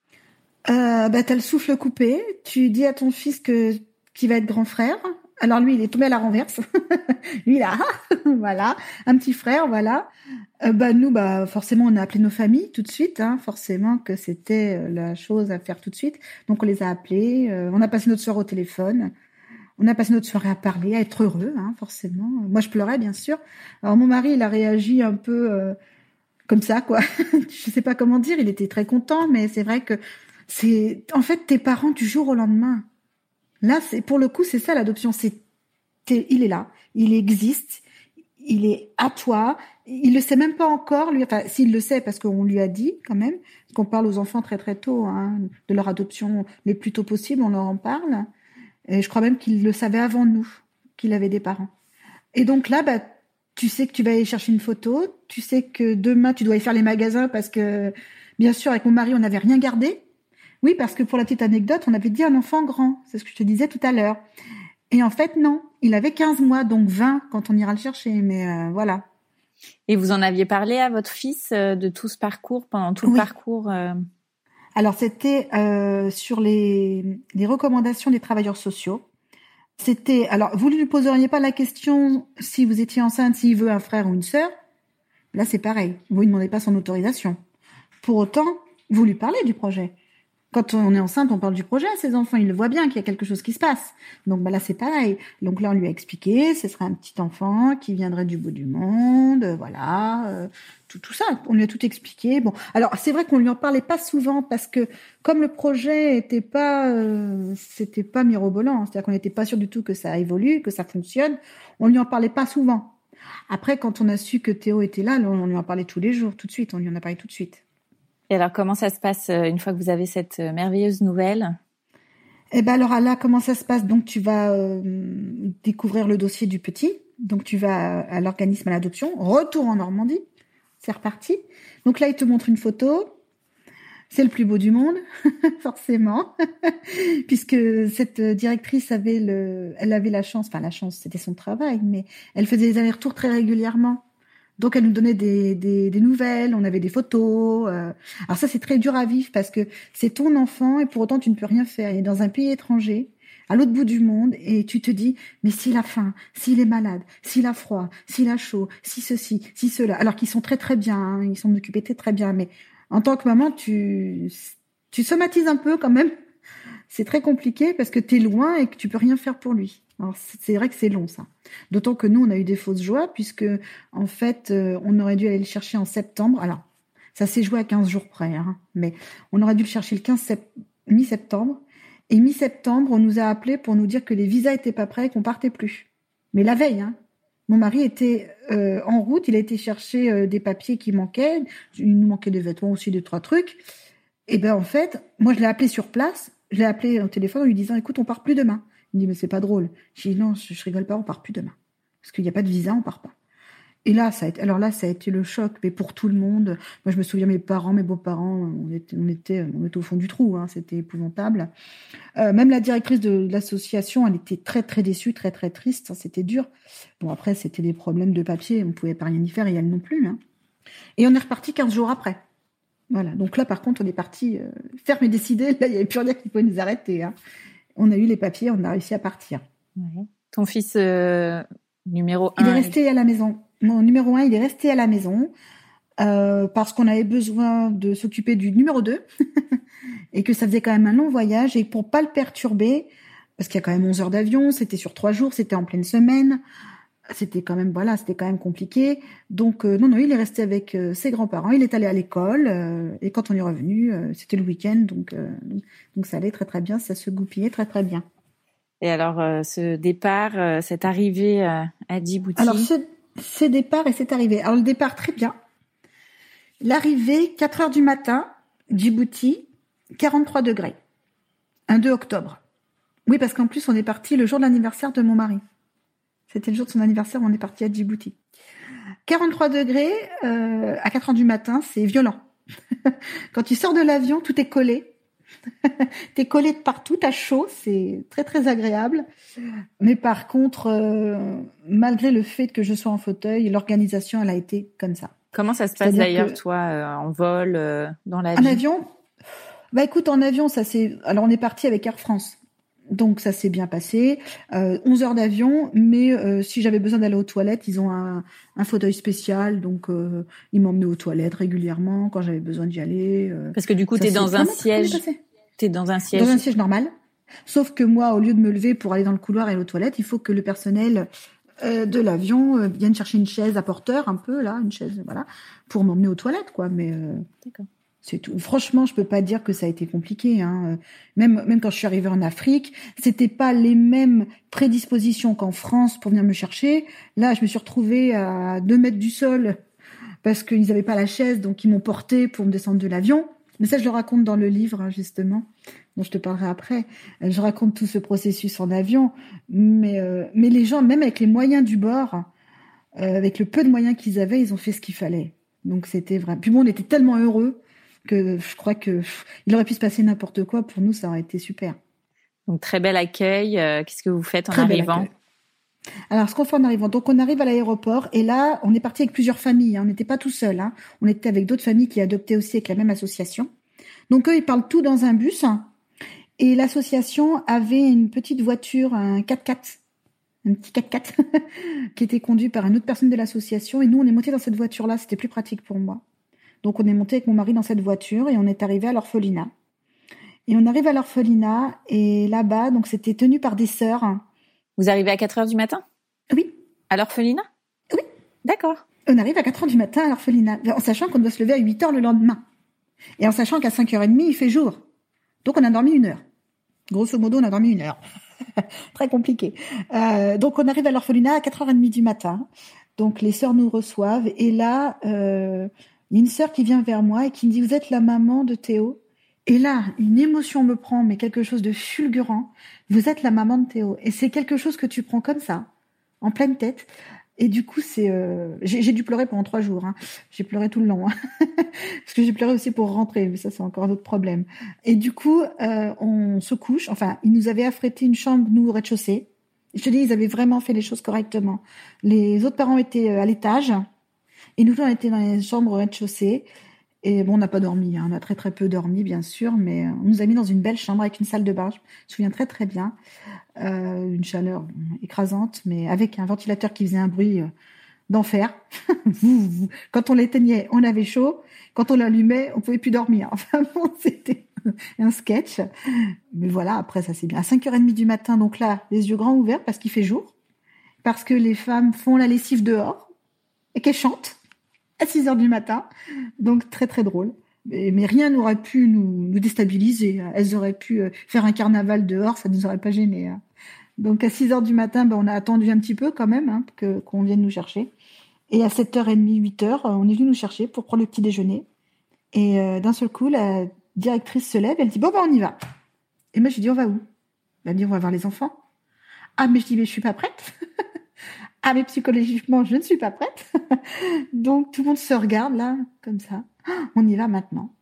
t'as le souffle coupé. Tu dis à ton fils qu'il va être grand frère. Alors lui, il est tombé à la renverse. Lui, là, voilà, un petit frère, voilà. Nous, forcément, on a appelé nos familles tout de suite. Hein, forcément que c'était la chose à faire tout de suite. Donc on les a appelés. On a passé notre soirée au téléphone. On a passé notre soirée à parler, à être heureux, hein, forcément. Moi, je pleurais, bien sûr. Alors mon mari, il a réagi un peu comme ça, quoi. Je sais pas comment dire. Il était très content, mais c'est vrai que c'est en fait tes parents du jour au lendemain. Là, pour le coup, c'est ça l'adoption. Il est là, il existe, il est à toi. Il le sait même pas encore, lui. Enfin, s'il le sait, parce qu'on lui a dit quand même, parce qu'on parle aux enfants très très tôt, hein, de leur adoption les plus tôt possible, on leur en parle. Et je crois même qu'il le savait avant nous, qu'il avait des parents. Et donc là, tu sais que tu vas aller chercher une photo, tu sais que demain tu dois aller faire les magasins parce que, bien sûr, avec mon mari, on n'avait rien gardé. Oui, parce que pour la petite anecdote, on avait dit un enfant grand. C'est ce que je te disais tout à l'heure. Et en fait, non. Il avait 15 mois, donc 20 quand on ira le chercher. Mais voilà. Et vous en aviez parlé à votre fils de tout ce parcours, pendant tout le parcours Alors, c'était sur les recommandations des travailleurs sociaux. Alors, vous ne lui poseriez pas la question si vous étiez enceinte, s'il veut un frère ou une sœur. Là, c'est pareil. Vous ne demandez pas son autorisation. Pour autant, vous lui parlez du projet. Quand on est enceinte, on parle du projet à ses enfants. Ils le voient bien qu'il y a quelque chose qui se passe. Donc là, c'est pareil. Donc là, on lui a expliqué, ce serait un petit enfant qui viendrait du bout du monde, voilà, tout ça. On lui a tout expliqué. Bon, alors c'est vrai qu'on lui en parlait pas souvent parce que comme le projet c'était pas mirobolant, c'est-à-dire qu'on n'était pas sûr du tout que ça évolue, que ça fonctionne. On lui en parlait pas souvent. Après, quand on a su que Théo était là, on lui en parlait tous les jours, tout de suite. On lui en a parlé tout de suite. Et alors, comment ça se passe une fois que vous avez cette merveilleuse nouvelle ? Alors là, comment ça se passe ? Donc, tu vas découvrir le dossier du petit. Donc, tu vas à l'organisme à l'adoption. Retour en Normandie. C'est reparti. Donc là, il te montre une photo. C'est le plus beau du monde, forcément. Puisque cette directrice elle avait la chance, c'était son travail, mais elle faisait des allers-retours très régulièrement. Donc, elle nous donnait des nouvelles, on avait des photos. Alors ça, c'est très dur à vivre parce que c'est ton enfant et pour autant, tu ne peux rien faire. Il est dans un pays étranger, à l'autre bout du monde, et tu te dis, mais s'il a faim, s'il est malade, s'il a froid, s'il a chaud, si ceci, si cela. Alors qu'ils sont très très bien, hein, ils sont occupés très très bien. Mais en tant que maman, tu somatises un peu quand même. C'est très compliqué parce que tu es loin et que tu peux rien faire pour lui. Alors, c'est vrai que c'est long, ça. D'autant que nous, on a eu des fausses joies puisque, en fait, on aurait dû aller le chercher en septembre. Alors, ça s'est joué à 15 jours près, hein, mais on aurait dû le chercher le mi-septembre. Et mi-septembre, on nous a appelés pour nous dire que les visas étaient pas prêts et qu'on partait plus. Mais la veille, hein. Mon mari était en route, il a été chercher des papiers qui manquaient. Il nous manquait des vêtements aussi, 2-3 trucs. Et en fait, moi, je l'ai appelé sur place. Je l'ai appelé au téléphone en lui disant, écoute, on part plus demain. Il me dit, mais c'est pas drôle. Je dis, non, je rigole pas, on part plus demain. Parce qu'il n'y a pas de visa, on part pas. Et là, ça a été le choc, mais pour tout le monde. Moi, je me souviens, mes beaux-parents, on était au fond du trou, hein, c'était épouvantable. Même la directrice de l'association, elle était très, très déçue, très, très triste, hein, c'était dur. Bon, après, c'était des problèmes de papier, on pouvait pas rien y faire, et elle non plus, hein. Et on est reparti 15 jours après. Voilà. Donc là, par contre, on est parti ferme et décidé. Là, il n'y avait plus rien qui pouvait nous arrêter, hein. On a eu les papiers, on a réussi à partir. Ouais. Ton fils numéro 1. Il est resté à la maison. Mon numéro 1, il est resté à la maison parce qu'on avait besoin de s'occuper du numéro 2 et que ça faisait quand même un long voyage. Et pour pas le perturber, parce qu'il y a quand même 11 heures d'avion, c'était sur 3 jours, c'était en pleine semaine, c'était quand même compliqué. Donc non, il est resté avec ses grands-parents. Il est allé à l'école et quand on est revenu, c'était le week-end, donc ça allait très très bien, ça se goupillait très très bien. Et alors, ce départ, cette arrivée à Djibouti. Alors, ce départ et cette arrivée. Alors, le départ, très bien. L'arrivée, 4 heures du matin, Djibouti, 43 degrés. Un 2 octobre. Oui, parce qu'en plus, on est parti le jour de l'anniversaire de mon mari. C'était le jour de son anniversaire, on est parti à Djibouti. 43 degrés, à 4 heures du matin, c'est violent. Quand tu sors de l'avion, tout est collé. T'es collé de partout, t'as chaud, c'est très très agréable. Mais par contre, malgré le fait que je sois en fauteuil, l'organisation elle a été comme ça. Comment ça se passe d'ailleurs, toi, en vol, dans l'avion ? En avion, bah écoute, en avion, alors on est parti avec Air France, donc ça s'est bien passé. 11 heures d'avion, mais si j'avais besoin d'aller aux toilettes, ils ont un fauteuil spécial, donc ils m'emmenaient aux toilettes régulièrement quand j'avais besoin d'y aller. Parce que du coup, t'es dans un siège. T'es dans un siège. Dans un siège normal. Sauf que moi, au lieu de me lever pour aller dans le couloir et aller aux toilettes, il faut que le personnel de l'avion vienne chercher une chaise à porteur, un peu là, une chaise, voilà, pour m'emmener aux toilettes, quoi. Mais d'accord. C'est tout. Franchement, je peux pas dire que ça a été compliqué. Hein. Même quand je suis arrivée en Afrique, c'était pas les mêmes prédispositions qu'en France pour venir me chercher. Là, je me suis retrouvée à 2 mètres du sol parce qu'ils n'avaient pas la chaise, donc ils m'ont portée pour me descendre de l'avion. Mais ça, je le raconte dans le livre, hein, justement, dont je te parlerai après. Je raconte tout ce processus en avion. Mais les gens, même avec les moyens du bord, avec le peu de moyens qu'ils avaient, ils ont fait ce qu'il fallait. Donc, c'était vrai. Puis bon, on était tellement heureux que je crois que il aurait pu se passer n'importe quoi. Pour nous, ça aurait été super. Donc, très bel accueil. Qu'est-ce que vous faites en arrivant ? Alors, ce qu'on fait en arrivant, donc on arrive à l'aéroport et là, on est parti avec plusieurs familles. Hein. On n'était pas tout seul. Hein. On était avec d'autres familles qui adoptaient aussi avec la même association. Donc eux, ils parlent tout dans un bus. Et l'association avait une petite voiture, un 4x4, un petit 4x4, qui était conduit par une autre personne de l'association. Et nous, on est montés dans cette voiture-là. C'était plus pratique pour moi. Donc on est monté avec mon mari dans cette voiture et on est arrivé à l'orphelinat. Et on arrive à l'orphelinat et là-bas, donc c'était tenu par des sœurs. Vous arrivez à 4 heures du matin ? Oui. À l'orphelinat ? Oui. D'accord. On arrive à 4 heures du matin à l'orphelinat, en sachant qu'on doit se lever à 8 heures le lendemain. Et en sachant qu'à 5h30, il fait jour. Donc on a dormi 1 heure. Grosso modo, on a dormi 1 heure. Très compliqué. Donc on arrive à l'orphelinat à 4h30 du matin. Donc les sœurs nous reçoivent. Et là, il y a une sœur qui vient vers moi et qui me dit « Vous êtes la maman de Théo ?» Et là, une émotion me prend, mais quelque chose de fulgurant. Vous êtes la maman de Théo. Et c'est quelque chose que tu prends comme ça, en pleine tête. Et du coup, j'ai dû pleurer pendant 3 jours. Hein. J'ai pleuré tout le long. Hein. Parce que j'ai pleuré aussi pour rentrer. Mais ça, c'est encore un autre problème. Et du coup, on se couche. Enfin, ils nous avaient affrété une chambre, nous, au rez-de-chaussée. Je te dis, ils avaient vraiment fait les choses correctement. Les autres parents étaient à l'étage. Et nous, on était dans les chambres au rez-de-chaussée. Et bon, on n'a pas dormi, hein. On a très très peu dormi, bien sûr, mais on nous a mis dans une belle chambre avec une salle de bain, je me souviens très très bien, une chaleur écrasante, mais avec un ventilateur qui faisait un bruit d'enfer. Quand on l'éteignait, on avait chaud, quand on l'allumait, on pouvait plus dormir. Enfin bon, c'était un sketch, mais voilà, après ça c'est bien. À 5h30 du matin, donc là, les yeux grands ouverts parce qu'il fait jour, parce que les femmes font la lessive dehors et qu'elles chantent à 6h du matin, donc très très drôle. Mais rien n'aurait pu nous déstabiliser. Elles auraient pu faire un carnaval dehors, ça ne nous aurait pas gênés. Donc à 6h du matin, on a attendu un petit peu quand même hein, qu'on vienne nous chercher. Et à 7h30, 8h, on est venu nous chercher pour prendre le petit déjeuner. Et d'un seul coup, la directrice se lève, elle dit « Bon, on y va ». Et moi, je lui dis « On va où ?» Elle me dit « On va voir les enfants ». Ah, mais je dis « Mais je suis pas prête ». Ah, mais psychologiquement, je ne suis pas prête. Donc, tout le monde se regarde, là, comme ça. On y va maintenant.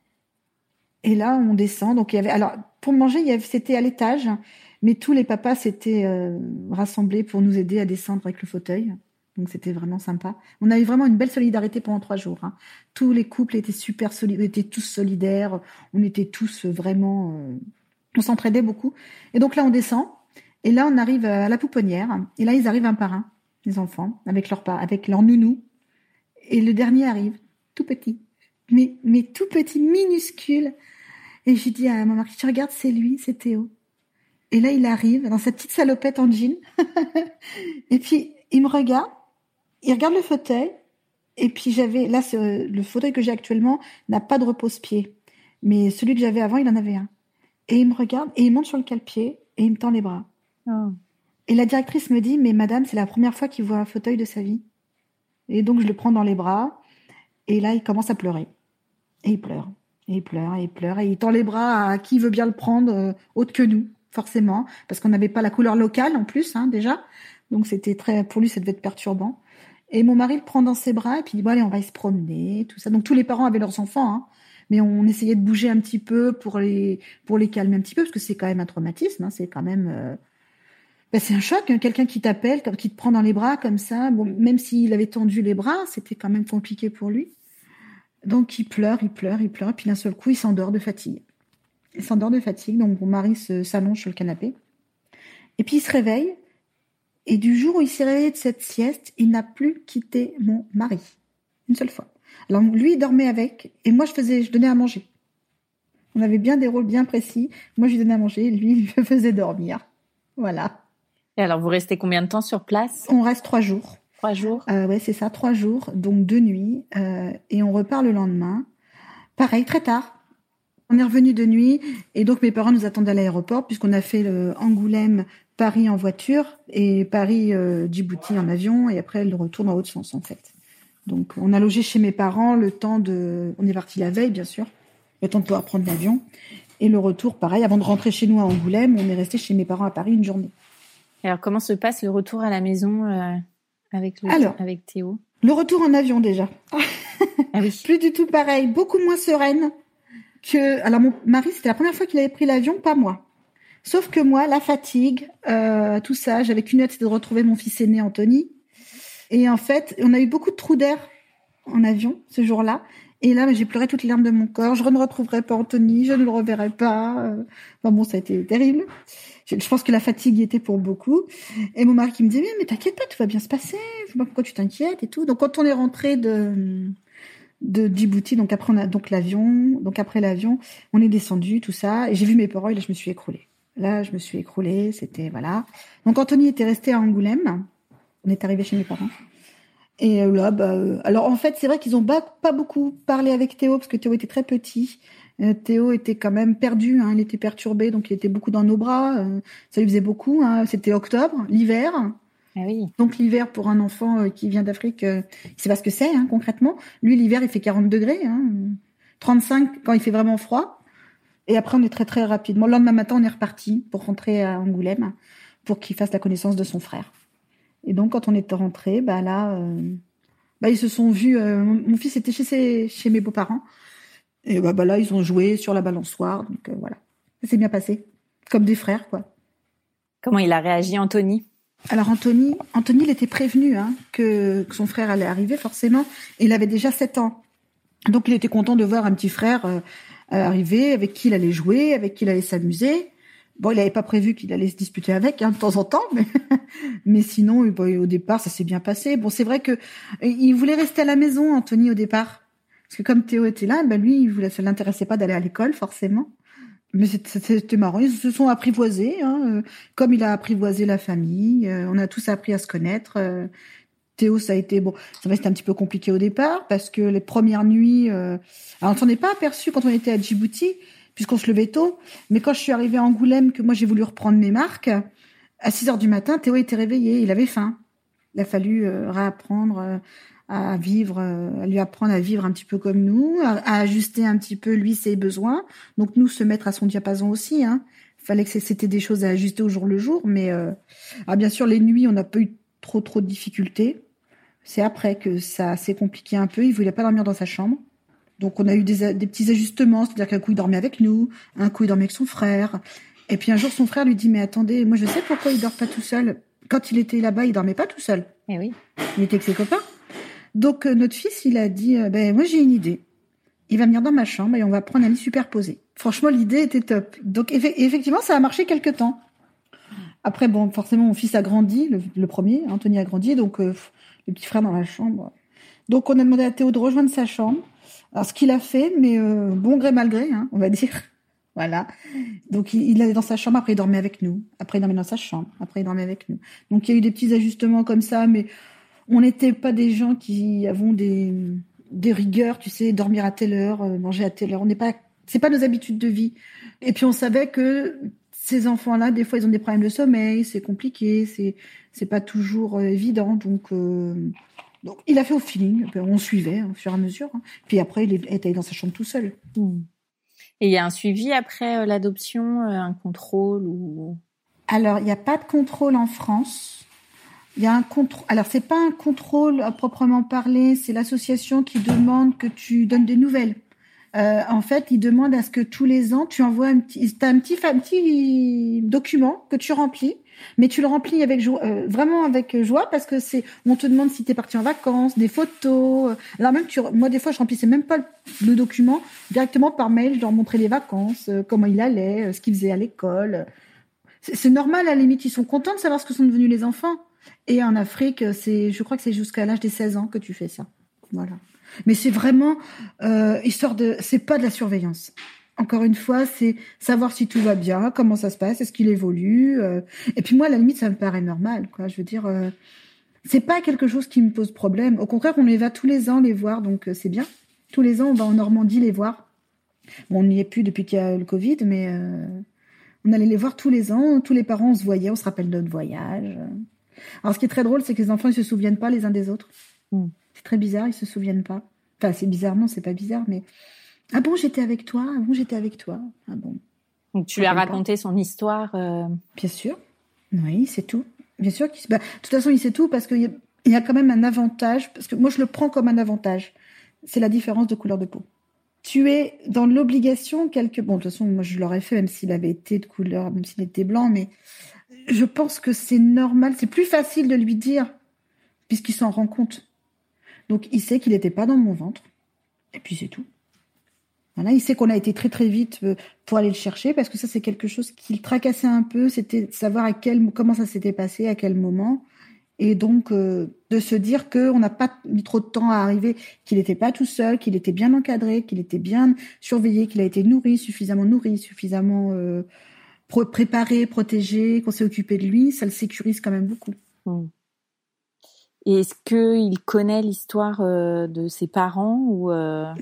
Et là, on descend. Donc, alors, pour manger, c'était à l'étage, mais tous les papas s'étaient rassemblés pour nous aider à descendre avec le fauteuil. Donc, c'était vraiment sympa. On a eu vraiment une belle solidarité pendant 3 jours. Hein. Tous les couples étaient super solidaires, étaient tous solidaires. On était tous vraiment... on s'entraidait beaucoup. Et donc là, on descend. Et là, on arrive à la pouponnière. Et là, ils arrivent un par un, les enfants, avec leur nounou. Et le dernier arrive, tout petit. Mais tout petit, minuscule. Et je dis à mon mari, tu regardes, c'est lui, c'est Théo. Et là, il arrive dans sa petite salopette en jean. Et puis, il me regarde. Il regarde le fauteuil. Et puis, le fauteuil que j'ai actuellement n'a pas de repose-pied. Mais celui que j'avais avant, il en avait un. Et il me regarde et il monte sur le cale-pied et il me tend les bras. Oh. Et la directrice me dit, mais madame, c'est la première fois qu'il voit un fauteuil de sa vie. Et donc, je le prends dans les bras. Et là, il commence à pleurer. Et il pleure. Et il pleure, et il pleure. Et il tend les bras à qui veut bien le prendre, autre que nous, forcément. Parce qu'on n'avait pas la couleur locale, en plus, déjà. Donc, pour lui, ça devait être perturbant. Et mon mari le prend dans ses bras. Et puis, il dit, bon, allez, on va se promener, tout ça. Donc, tous les parents avaient leurs enfants, mais on essayait de bouger un petit peu pour les calmer un petit peu, parce que c'est quand même un traumatisme. C'est quand même... c'est un choc, quelqu'un qui t'appelle, qui te prend dans les bras comme ça. Bon, même s'il avait tendu les bras, c'était quand même compliqué pour lui. Donc il pleure, et puis d'un seul coup, il s'endort de fatigue. Donc mon mari s'allonge sur le canapé. Et puis il se réveille, et du jour où il s'est réveillé de cette sieste, il n'a plus quitté mon mari. Une seule fois. Alors lui, il dormait avec, et moi, je donnais à manger. On avait bien des rôles bien précis. Moi, je lui donnais à manger, et lui, il me faisait dormir. Voilà. Et alors, vous restez combien de temps sur place ? On reste 3 jours. 3 jours ? Ouais, c'est ça, 3 jours, donc 2 nuits. Et on repart le lendemain. Pareil, très tard. On est revenu de nuit, et donc mes parents nous attendaient à l'aéroport, puisqu'on a fait Angoulême-Paris en voiture, et Paris-Djibouti en avion, et après le retour dans l'autre sens, en fait. Donc on a logé chez mes parents on est parti la veille, bien sûr, le temps de pouvoir prendre l'avion. Et le retour, pareil, avant de rentrer chez nous à Angoulême, on est resté chez mes parents à Paris une journée. Et alors, comment se passe le retour à la maison avec Théo ? Le retour en avion, déjà. Ah oui. Plus du tout pareil, beaucoup moins sereine que... Alors, mon mari, c'était la première fois qu'il avait pris l'avion, pas moi. Sauf que moi, la fatigue, tout ça, j'avais qu'une hâte, c'était de retrouver mon fils aîné, Anthony. Et en fait, on a eu beaucoup de trous d'air en avion, ce jour-là. Et là, j'ai pleuré toutes les larmes de mon corps. Je ne retrouverai pas Anthony, je ne le reverrai pas. Ça a été terrible. Je pense que la fatigue y était pour beaucoup. Et mon mari qui me disait, mais t'inquiète pas, tout va bien se passer. Je sais pas pourquoi tu t'inquiètes et tout. Donc, quand on est rentré de Djibouti, donc après l'avion, on est descendu, tout ça. Et j'ai vu mes parents et là, je me suis écroulée. C'était, voilà. Donc, Anthony était resté à Angoulême. On est arrivé chez mes parents. Et là, alors en fait, c'est vrai qu'ils ont pas beaucoup parlé avec Théo, parce que Théo était très petit. Théo était quand même perdu, il était perturbé, donc il était beaucoup dans nos bras. Ça lui faisait beaucoup. C'était octobre, l'hiver. Ah oui. Donc l'hiver, pour un enfant qui vient d'Afrique, il sait pas ce que c'est, concrètement. Lui, l'hiver, il fait 40 degrés, 35 quand il fait vraiment froid. Et après, on est très très rapidement. Le lendemain matin, on est reparti pour rentrer à Angoulême, pour qu'il fasse la connaissance de son frère. Et donc, quand on est rentré, ils se sont vus. Mon fils était chez mes beaux-parents. Et là, ils ont joué sur la balançoire. Donc, voilà. Ça s'est bien passé. Comme des frères, quoi. Comment il a réagi, Anthony ? Alors, Anthony, il était prévenu que son frère allait arriver, forcément. Et il avait déjà 7 ans. Donc, il était content de voir un petit frère arriver, avec qui il allait jouer, avec qui il allait s'amuser. Bon, il n'avait pas prévu qu'il allait se disputer avec, de temps en temps, mais sinon, au départ, ça s'est bien passé. Bon, c'est vrai que il voulait rester à la maison, Anthony, au départ. Parce que comme Théo était là, lui, ça l'intéressait pas d'aller à l'école, forcément. Mais c'était marrant. Ils se sont apprivoisés, comme il a apprivoisé la famille. On a tous appris à se connaître. Théo, ça a été, c'était un petit peu compliqué au départ, parce que les premières nuits, alors on s'en est pas aperçu quand on était à Djibouti, puisqu'on se levait tôt. Mais quand je suis arrivée à Angoulême, que moi j'ai voulu reprendre mes marques, à 6 heures du matin, Théo était réveillé, il avait faim. Il a fallu réapprendre à vivre, à lui apprendre à vivre un petit peu comme nous, à ajuster un petit peu lui ses besoins. Donc nous se mettre à son diapason aussi. Fallait que c'était des choses à ajuster au jour le jour, mais bien sûr les nuits on n'a pas eu trop de difficultés. C'est après que ça s'est compliqué un peu. Il voulait pas dormir dans sa chambre. Donc, on a eu des petits ajustements, c'est-à-dire qu'un coup, il dormait avec nous, un coup, il dormait avec son frère. Et puis, un jour, son frère lui dit, mais attendez, moi, je sais pourquoi il dort pas tout seul. Quand il était là-bas, il dormait pas tout seul. Eh oui. Il était avec ses copains. Donc, notre fils, il a dit, moi, j'ai une idée. Il va venir dans ma chambre et on va prendre un lit superposé. Franchement, l'idée était top. Donc, effectivement, ça a marché quelque temps. Après, bon, forcément, mon fils a grandi, le premier, Anthony a grandi, donc le petit frère dans la chambre. Donc, on a demandé à Théo de rejoindre sa chambre. Alors, ce qu'il a fait, mais bon gré mal gré, on va dire. Voilà. Donc, il allait dans sa chambre, après il dormait avec nous. Après, il dormait dans sa chambre. Après, il dormait avec nous. Donc, il y a eu des petits ajustements comme ça, mais on n'était pas des gens qui avons des rigueurs, tu sais, dormir à telle heure, manger à telle heure. C'est pas nos habitudes de vie. Et puis, on savait que ces enfants-là, des fois, ils ont des problèmes de sommeil, c'est compliqué, c'est pas toujours évident. Donc, il a fait au feeling. On suivait au fur et à mesure. Puis après, il est allé dans sa chambre tout seul. Et il y a un suivi après l'adoption, un contrôle ou... Alors, il n'y a pas de contrôle en France. Il y a un contrôle. Alors, c'est pas un contrôle à proprement parler. C'est l'association qui demande que tu donnes des nouvelles. En fait, ils demandent à ce que tous les ans, tu envoies un petit document que tu remplis. Mais tu le remplis avec vraiment avec joie parce que on te demande si t'es parti en vacances, des photos. Alors même moi des fois je remplissais même pas le document directement par mail, je leur montrais les vacances, comment il allait, ce qu'il faisait à l'école. C'est normal à la limite, ils sont contents de savoir ce que sont devenus les enfants. Et en Afrique, je crois que c'est jusqu'à l'âge des 16 ans que tu fais ça. Voilà. Mais c'est vraiment c'est pas de la surveillance. Encore une fois, c'est savoir si tout va bien, comment ça se passe, est-ce qu'il évolue. Et puis moi, à la limite, ça me paraît normal, quoi. Je veux dire, c'est pas quelque chose qui me pose problème. Au contraire, on les va tous les ans les voir, donc c'est bien. Tous les ans, on va en Normandie les voir. Bon, on n'y est plus depuis qu'il y a le Covid, mais on allait les voir tous les ans. Tous les parents, on se voyait, on se rappelle de notre voyage. Alors, ce qui est très drôle, c'est que les enfants, ils se souviennent pas les uns des autres. C'est très bizarre, ils se souviennent pas. Enfin, c'est bizarre, non, c'est pas bizarre, mais... Ah bon, j'étais avec toi. Ah bon, j'étais avec toi. Ah bon. Donc tu lui as raconté son histoire. Bien sûr. Oui, c'est tout. Bien sûr. De toute façon, il sait tout parce qu'il y a quand même un avantage. Parce que moi, je le prends comme un avantage. C'est la différence de couleur de peau. Tu es dans l'obligation Bon, de toute façon, moi, je l'aurais fait même s'il avait été de couleur, même s'il était blanc. Mais je pense que c'est normal. C'est plus facile de lui dire puisqu'il s'en rend compte. Donc, il sait qu'il n'était pas dans mon ventre. Et puis, c'est tout. Voilà, il sait qu'on a été très très vite pour aller le chercher parce que ça c'est quelque chose qui le tracassait un peu, c'était de savoir comment ça s'était passé, à quel moment, et donc de se dire qu'on n'a pas mis trop de temps à arriver, qu'il n'était pas tout seul, qu'il était bien encadré, qu'il était bien surveillé, qu'il a été suffisamment préparé, protégé, qu'on s'est occupé de lui, ça le sécurise quand même beaucoup. Et est-ce qu'il connaît l'histoire de ses parents ou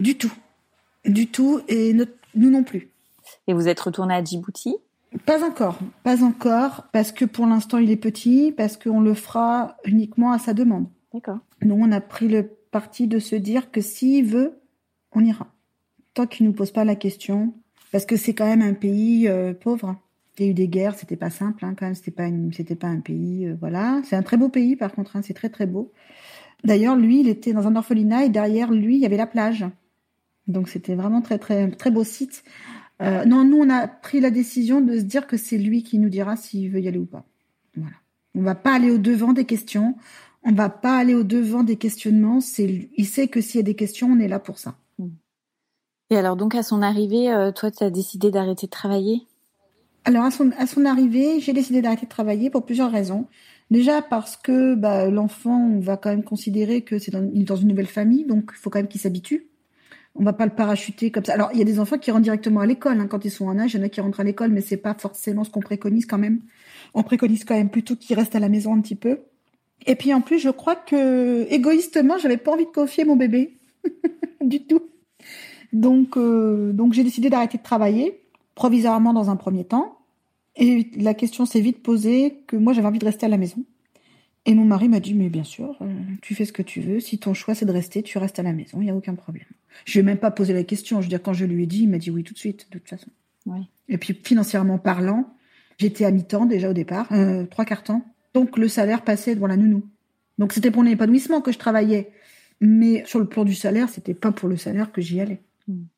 Du tout, et nous non plus. Et vous êtes retourné à Djibouti ? Pas encore, parce que pour l'instant il est petit, parce qu'on le fera uniquement à sa demande. D'accord. Nous, on a pris le parti de se dire que s'il veut, on ira. Tant qu'il nous pose pas la question, parce que c'est quand même un pays pauvre. Il y a eu des guerres, c'était pas simple, quand même. C'était pas un pays, voilà. C'est un très beau pays, par contre, c'est très très beau. D'ailleurs, lui, il était dans un orphelinat et derrière lui, il y avait la plage. Donc c'était vraiment très très très beau site. Non, nous on a pris la décision de se dire que c'est lui qui nous dira s'il veut y aller ou pas. Voilà. On va pas aller au devant des questions, on va pas aller au devant des questionnements. Il sait que s'il y a des questions, on est là pour ça. Et alors donc à son arrivée, toi tu as décidé d'arrêter de travailler ? Alors à son arrivée, j'ai décidé d'arrêter de travailler pour plusieurs raisons. Déjà parce que l'enfant, on va quand même considérer que il est dans une nouvelle famille, donc il faut quand même qu'il s'habitue. On va pas le parachuter comme ça. Alors, il y a des enfants qui rentrent directement à l'école, quand ils sont en âge. Il y en a qui rentrent à l'école, mais c'est pas forcément ce qu'on préconise quand même. On préconise quand même plutôt qu'ils restent à la maison un petit peu. Et puis, en plus, je crois que, égoïstement, j'avais pas envie de confier mon bébé. Du tout. Donc, j'ai décidé d'arrêter de travailler, provisoirement dans un premier temps. Et la question s'est vite posée que moi, j'avais envie de rester à la maison. Et mon mari m'a dit, mais bien sûr, tu fais ce que tu veux. Si ton choix, c'est de rester, tu restes à la maison. Il n'y a aucun problème. Je n'ai même pas posé la question. Je veux dire, quand je lui ai dit, il m'a dit oui tout de suite, de toute façon. Oui. Et puis, financièrement parlant, j'étais à mi-temps déjà au départ, 3/4 temps. Donc, le salaire passait devant la nounou. Donc, c'était pour l'épanouissement que je travaillais. Mais sur le plan du salaire, c'était pas pour le salaire que j'y allais.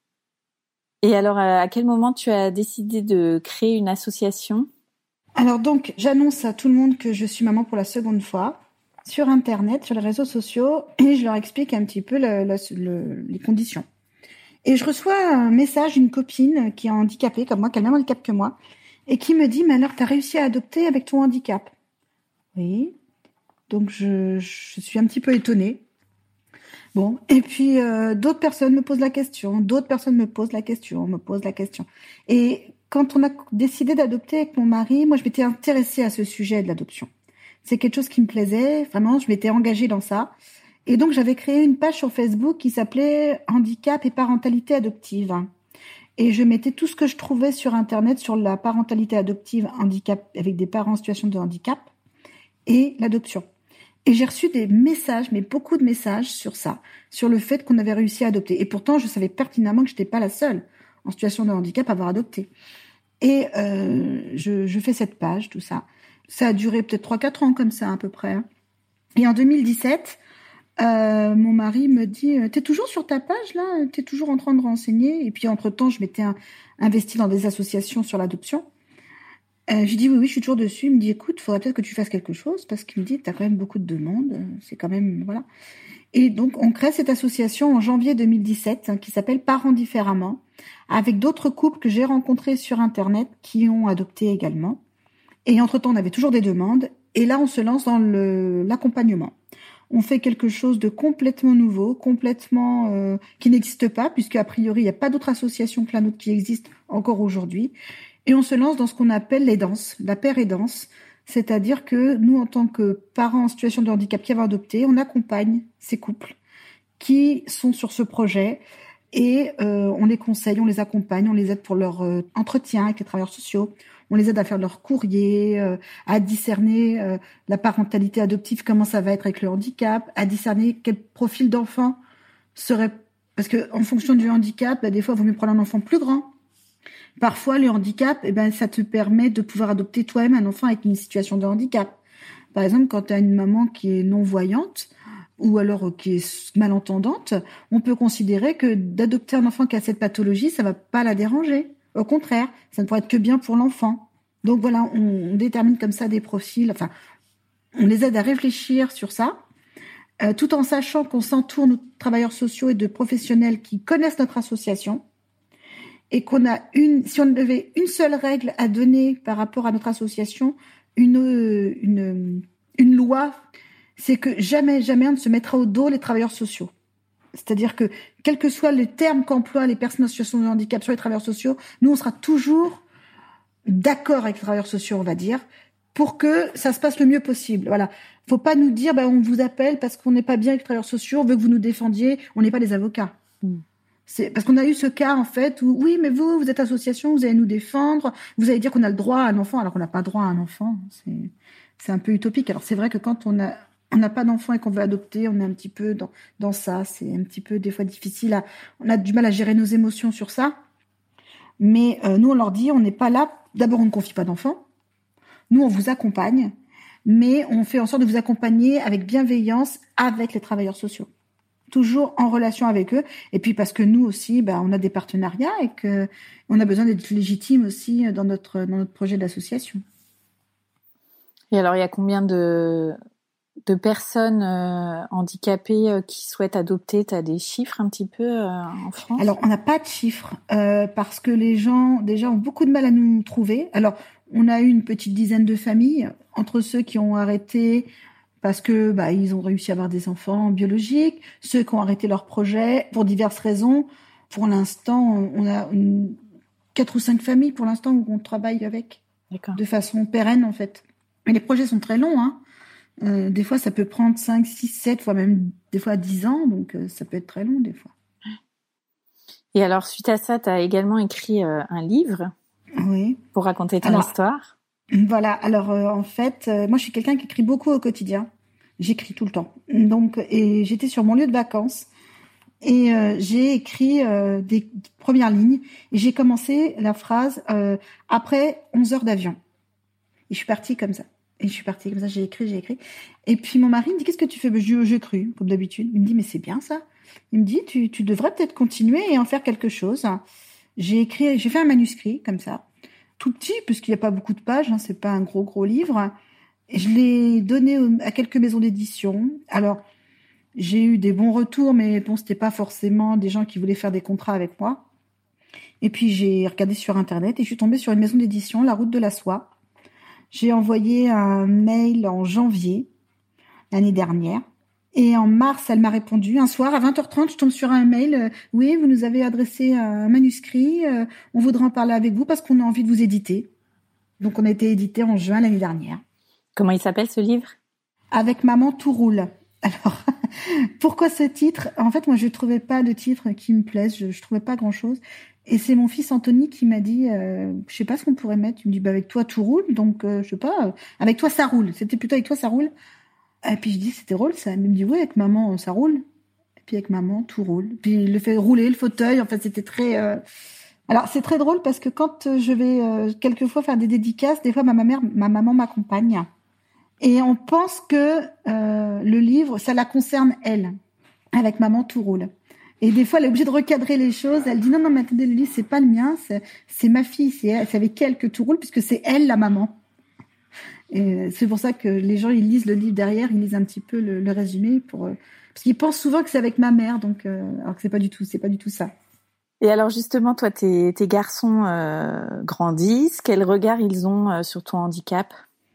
Et alors, à quel moment tu as décidé de créer une association ? Alors donc, j'annonce à tout le monde que je suis maman pour la seconde fois, sur Internet, sur les réseaux sociaux, et je leur explique un petit peu les conditions. Et je reçois un message d'une copine qui est handicapée, comme moi, qui a le même handicap que moi, et qui me dit, mais alors, t'as réussi à adopter avec ton handicap? Oui. Donc, je suis un petit peu étonnée. Bon, et puis d'autres personnes me posent la question, Et quand on a décidé d'adopter avec mon mari, moi, je m'étais intéressée à ce sujet de l'adoption. C'est quelque chose qui me plaisait, vraiment, je m'étais engagée dans ça. Et donc, j'avais créé une page sur Facebook qui s'appelait Handicap et parentalité adoptive. Et je mettais tout ce que je trouvais sur Internet sur la parentalité adoptive, handicap, avec des parents en situation de handicap, et l'adoption. Et j'ai reçu des messages, mais beaucoup de messages sur ça, sur le fait qu'on avait réussi à adopter. Et pourtant, je savais pertinemment que je n'étais pas la seule en situation de handicap à avoir adopté. Et je fais cette page, tout ça. Ça a duré peut-être 3-4 ans comme ça, à peu près. Et en 2017, mon mari me dit « T'es toujours sur ta page, là? T'es toujours en train de renseigner ?» Et puis, entre-temps, je m'étais investie dans des associations sur l'adoption. J'ai dit oui, je suis toujours dessus. Il me dit, écoute, faudrait peut-être que tu fasses quelque chose, parce qu'il me dit, t'as quand même beaucoup de demandes, c'est quand même, voilà. Et donc, on crée cette association en janvier 2017, qui s'appelle Parents différemment, avec d'autres couples que j'ai rencontrés sur Internet, qui ont adopté également. Et entre-temps, on avait toujours des demandes, et là, on se lance dans l'accompagnement. On fait quelque chose de complètement nouveau, complètement qui n'existe pas, puisque a priori, il n'y a pas d'autre association que la nôtre qui existe encore aujourd'hui. Et on se lance dans ce qu'on appelle les danses, la paire-et-danse. C'est-à-dire que nous, en tant que parents en situation de handicap qui avons adopté, on accompagne ces couples qui sont sur ce projet et on les conseille, on les accompagne, on les aide pour leur entretien avec les travailleurs sociaux. On les aide à faire leur courrier, à discerner la parentalité adoptive, comment ça va être avec le handicap, à discerner quel profil d'enfant serait... Parce que en fonction du handicap, des fois, il vaut mieux prendre un enfant plus grand. Parfois, le handicap, ça te permet de pouvoir adopter toi-même un enfant avec une situation de handicap. Par exemple, quand tu as une maman qui est non-voyante ou alors qui est malentendante, on peut considérer que d'adopter un enfant qui a cette pathologie, ça va pas la déranger. Au contraire, ça ne pourrait être que bien pour l'enfant. Donc voilà, on détermine comme ça des profils, enfin, on les aide à réfléchir sur ça, tout en sachant qu'on s'entoure de travailleurs sociaux et de professionnels qui connaissent notre association, et qu'on a si on avait une seule règle à donner par rapport à notre association, une loi, c'est que jamais on ne se mettra au dos les travailleurs sociaux. C'est-à-dire que, quel que soit le terme qu'emploient les personnes en situation de handicap sur les travailleurs sociaux, nous, on sera toujours d'accord avec les travailleurs sociaux, on va dire, pour que ça se passe le mieux possible. Voilà. Faut pas nous dire, on vous appelle parce qu'on n'est pas bien avec les travailleurs sociaux, on veut que vous nous défendiez, on n'est pas des avocats. C'est parce qu'on a eu ce cas, en fait, où, oui, mais vous êtes association, vous allez nous défendre, vous allez dire qu'on a le droit à un enfant, alors qu'on n'a pas droit à un enfant. C'est un peu utopique. Alors, c'est vrai que quand on n'a pas d'enfant et qu'on veut adopter, on est un petit peu dans ça. C'est un petit peu, des fois, difficile on a du mal à gérer nos émotions sur ça. Mais nous, on leur dit, on n'est pas là. D'abord, on ne confie pas d'enfant. Nous, on vous accompagne, mais on fait en sorte de vous accompagner avec bienveillance avec les travailleurs sociaux. Toujours en relation avec eux. Et puis parce que nous aussi, on a des partenariats et que on a besoin d'être légitime aussi dans notre projet d'association. Et alors, il y a combien de personnes handicapées qui souhaitent adopter? Tu as des chiffres un petit peu en France? Alors, on n'a pas de chiffres parce que les gens déjà ont beaucoup de mal à nous trouver. Alors, on a eu une petite dizaine de familles entre ceux qui ont arrêté parce que ils ont réussi à avoir des enfants biologiques, ceux qui ont arrêté leur projet pour diverses raisons. Pour l'instant, on a 4 ou 5 familles pour l'instant où on travaille avec. D'accord. De façon pérenne en fait. Mais les projets sont très longs. Des fois, ça peut prendre 5, 6, 7, voire même des fois 10 ans. Donc, ça peut être très long des fois. Et alors, suite à ça, tu as également écrit un livre. Oui. Pour raconter ton histoire. Voilà. Alors, en fait, moi, je suis quelqu'un qui écrit beaucoup au quotidien. J'écris tout le temps. Donc, et j'étais sur mon lieu de vacances et j'ai écrit des premières lignes et j'ai commencé la phrase après 11 heures d'avion. Et je suis partie comme ça. J'ai écrit. Et puis mon mari me dit, qu'est-ce que tu fais? J'écris, comme d'habitude. Il me dit, mais c'est bien ça. Il me dit, tu devrais peut-être continuer et en faire quelque chose. J'ai fait un manuscrit comme ça, tout petit, puisqu'il n'y a pas beaucoup de pages, c'est pas un gros livre. Et je l'ai donné à quelques maisons d'édition. Alors, j'ai eu des bons retours, mais bon, c'était pas forcément des gens qui voulaient faire des contrats avec moi. Et puis j'ai regardé sur Internet et je suis tombée sur une maison d'édition, La Route de la Soie. J'ai envoyé un mail en janvier l'année dernière. Et en mars, elle m'a répondu. Un soir, à 20h30, je tombe sur un mail. Oui, vous nous avez adressé un manuscrit. On voudrait en parler avec vous parce qu'on a envie de vous éditer. Donc, on a été édité en juin l'année dernière. Comment il s'appelle ce livre ? Avec Maman, tout roule. Alors, pourquoi ce titre ? En fait, moi, je trouvais pas de titre qui me plaise. Je trouvais pas grand-chose. Et c'est mon fils Anthony qui m'a dit, je sais pas ce qu'on pourrait mettre. Il me dit, avec toi, tout roule. Donc, je sais pas, avec toi, ça roule. C'était plutôt avec toi, ça roule. Et puis je dis, c'était drôle ça. Il me dit, oui, avec maman, ça roule. Et puis avec maman, tout roule. Puis il le fait rouler, le fauteuil. En fait, c'était très... Alors, c'est très drôle parce que quand je vais quelquefois faire des dédicaces, des fois, ma maman m'accompagne. Et on pense que le livre, ça la concerne elle. Avec maman, tout roule. Et des fois, elle est obligée de recadrer les choses. Elle dit, non, mais attendez, le livre, c'est pas le mien. C'est ma fille. C'est avec elle que tout roule puisque c'est elle, la maman. Et c'est pour ça que les gens, ils lisent le livre derrière, ils lisent un petit peu le résumé parce qu'ils pensent souvent que c'est avec ma mère, donc alors que c'est pas du tout ça. Et alors justement, toi, tes garçons grandissent. Quel regard ils ont sur ton handicap ?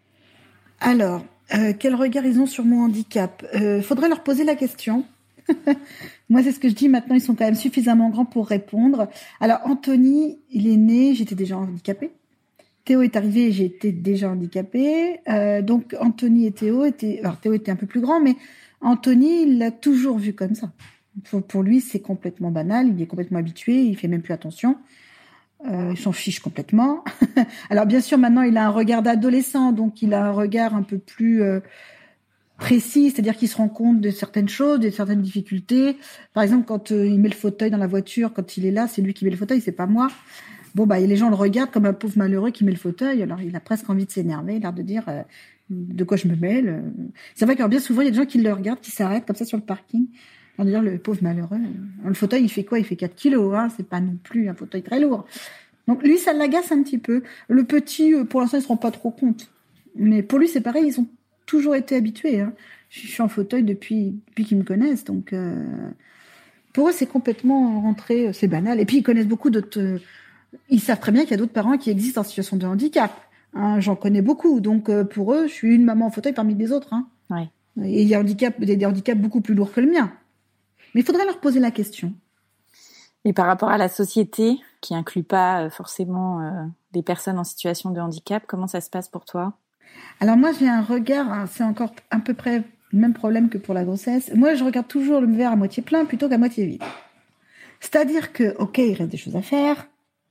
Alors, quel regard ils ont sur mon handicap ? Faudrait leur poser la question. Moi, c'est ce que je dis maintenant. Ils sont quand même suffisamment grands pour répondre. Alors, Anthony, il est né, j'étais déjà handicapée. Théo est arrivé et j'étais déjà handicapée. Donc, Anthony et Théo étaient un peu plus grands, mais Anthony, il l'a toujours vu comme ça. Pour lui, c'est complètement banal. Il est complètement habitué. Il fait même plus attention. Il s'en fiche complètement. Alors, bien sûr, maintenant, il a un regard d'adolescent. Donc, il a un regard un peu plus précis. C'est-à-dire qu'il se rend compte de certaines choses, de certaines difficultés. Par exemple, quand il met le fauteuil dans la voiture, quand il est là, c'est lui qui met le fauteuil, c'est pas moi. Bon, les gens le regardent comme un pauvre malheureux qui met le fauteuil. Alors, il a presque envie de s'énerver, l'air de dire de quoi je me mêle. C'est vrai que bien souvent, il y a des gens qui le regardent, qui s'arrêtent comme ça sur le parking. On dire le pauvre malheureux. Le fauteuil, il fait quoi ? Il fait 4 kilos, hein. C'est pas non plus un fauteuil très lourd. Donc, lui, ça l'agace un petit peu. Le petit, pour l'instant, il se rend pas trop compte. Mais pour lui, c'est pareil, ils ont toujours été habitués, hein. Je suis en fauteuil depuis qu'ils me connaissent. Donc, pour eux, c'est complètement rentré, c'est banal. Et puis, ils connaissent beaucoup d'autres... Ils savent très bien qu'il y a d'autres parents qui existent en situation de handicap. Hein, j'en connais beaucoup. Donc, pour eux, je suis une maman en fauteuil parmi les autres. Hein. Ouais. Et il y a des handicaps beaucoup plus lourds que le mien. Mais il faudrait leur poser la question. Et par rapport à la société, qui inclut pas forcément des personnes en situation de handicap, comment ça se passe pour toi ? Alors moi, j'ai un regard, hein, c'est encore à peu près le même problème que pour la grossesse. Moi, je regarde toujours le verre à moitié plein plutôt qu'à moitié vide. C'est-à-dire que, ok, il reste des choses à faire.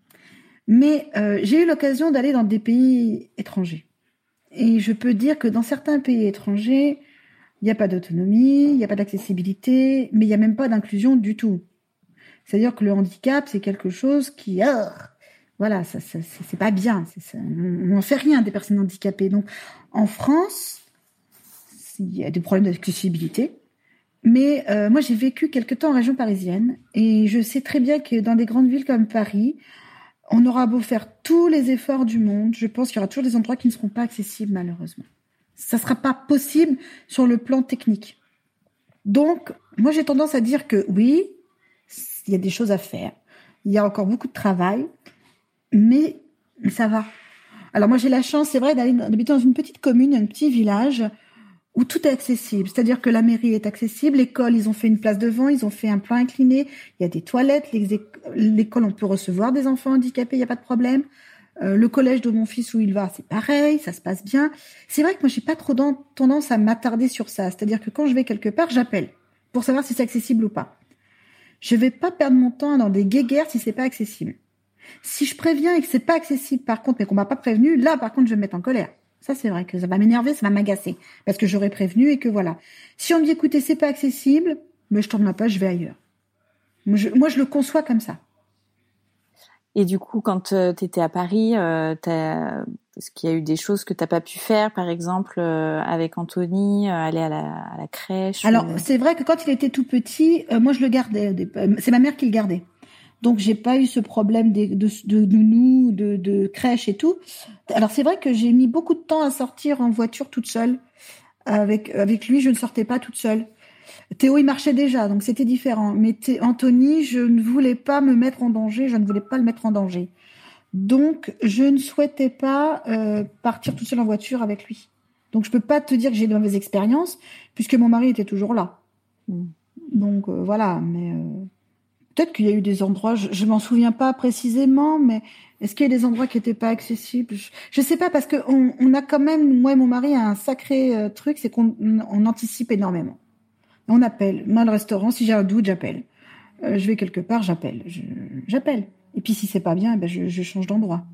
Mais j'ai eu l'occasion d'aller dans des pays étrangers. Et je peux dire que dans certains pays étrangers, il n'y a pas d'autonomie, il n'y a pas d'accessibilité, mais il n'y a même pas d'inclusion du tout. C'est-à-dire que le handicap, c'est quelque chose qui... voilà, ça, c'est pas bien. On n'en fait rien des personnes handicapées. Donc, en France, il y a des problèmes d'accessibilité. Mais moi, j'ai vécu quelque temps en région parisienne. Et je sais très bien que dans des grandes villes comme Paris... On aura beau faire tous les efforts du monde, je pense qu'il y aura toujours des endroits qui ne seront pas accessibles, malheureusement. Ça ne sera pas possible sur le plan technique. Donc, moi, j'ai tendance à dire que oui, il y a des choses à faire. Il y a encore beaucoup de travail, mais ça va. Alors, moi, j'ai la chance, c'est vrai, d'habiter dans une petite commune, un petit village, où tout est accessible. C'est-à-dire que la mairie est accessible, l'école, ils ont fait une place devant, ils ont fait un plan incliné, il y a des toilettes, l'école, on peut recevoir des enfants handicapés, il n'y a pas de problème. Le collège de mon fils où il va, c'est pareil, ça se passe bien. C'est vrai que moi, j'ai pas trop tendance à m'attarder sur ça. C'est-à-dire que quand je vais quelque part, j'appelle pour savoir si c'est accessible ou pas. Je vais pas perdre mon temps dans des guéguerres si c'est pas accessible. Si je préviens et que c'est pas accessible, par contre, mais qu'on m'a pas prévenu, là, par contre, je vais me mettre en colère. Ça, c'est vrai que ça va m'énerver, ça va m'agacer. Parce que j'aurais prévenu et que voilà. Si on me dit, écoutez, c'est pas accessible, mais je tourne ma page, je vais ailleurs. Moi, je le conçois comme ça. Et du coup, quand tu étais à Paris, est-ce qu'il y a eu des choses que t'as pas pu faire, par exemple, avec Anthony, aller à la crèche? Alors, c'est vrai que quand il était tout petit, moi, je le gardais. C'est ma mère qui le gardait. Donc, j'ai pas eu ce problème de nounou, de crèche et tout. Alors, c'est vrai que j'ai mis beaucoup de temps à sortir en voiture toute seule. Avec lui, je ne sortais pas toute seule. Théo, il marchait déjà, donc c'était différent. Mais Anthony, je ne voulais pas me mettre en danger, je ne voulais pas le mettre en danger. Donc, je ne souhaitais pas partir toute seule en voiture avec lui. Donc, je peux pas te dire que j'ai de mauvaises expériences, puisque mon mari était toujours là. Donc, voilà. Mais peut-être qu'il y a eu des endroits, je m'en souviens pas précisément, mais est-ce qu'il y a des endroits qui étaient pas accessibles? Je sais pas, parce que on a quand même, moi et mon mari, un sacré truc, c'est qu'on anticipe énormément. On appelle. Moi, le restaurant, si j'ai un doute, j'appelle. Je vais quelque part, j'appelle. J'appelle. Et puis, si c'est pas bien, je change d'endroit.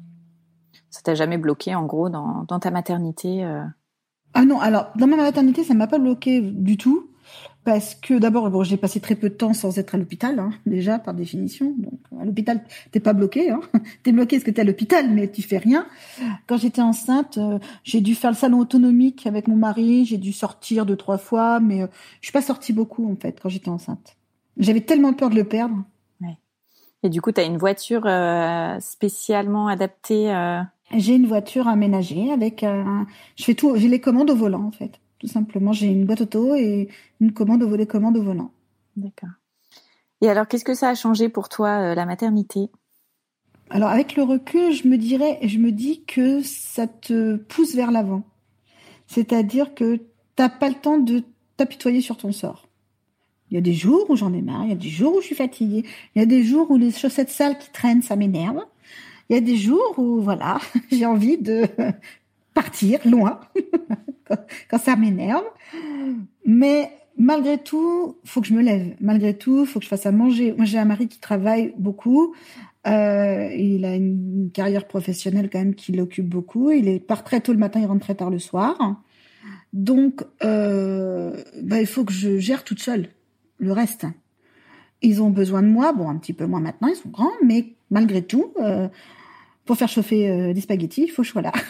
Ça t'a jamais bloqué, en gros, dans ta maternité Ah non, alors, dans ma maternité, ça m'a pas bloqué du tout. Parce que d'abord, j'ai passé très peu de temps sans être à l'hôpital, déjà, par définition. Donc, à l'hôpital, t'es pas bloqué, T'es bloqué parce que t'es à l'hôpital, mais tu fais rien. Quand j'étais enceinte, j'ai dû faire le salon autonomique avec mon mari, j'ai dû sortir 2-3 fois, mais je suis pas sortie beaucoup, en fait, quand j'étais enceinte. J'avais tellement peur de le perdre. Ouais. Et du coup, t'as une voiture spécialement adaptée J'ai une voiture aménagée avec je fais tout, j'ai les commandes au volant, en fait. Tout simplement, j'ai une boîte auto et une commande des commandes au volant. D'accord. Et alors, qu'est-ce que ça a changé pour toi, la maternité? Alors, avec le recul, je me dis que ça te pousse vers l'avant. C'est-à-dire que t'as pas le temps de t'apitoyer sur ton sort. Il y a des jours où j'en ai marre, il y a des jours où je suis fatiguée, il y a des jours où les chaussettes sales qui traînent, ça m'énerve. Il y a des jours où, voilà, j'ai envie de partir loin quand ça m'énerve. Mais malgré tout, faut que je me lève. Malgré tout, faut que je fasse à manger. Moi, j'ai un mari qui travaille beaucoup. Il a une carrière professionnelle quand même qui l'occupe beaucoup. Il part très tôt le matin, il rentre très tard le soir. Donc, il faut que je gère toute seule le reste. Ils ont besoin de moi. Bon, un petit peu moins maintenant, ils sont grands. Mais malgré tout, pour faire chauffer des spaghettis, il faut que je sois là.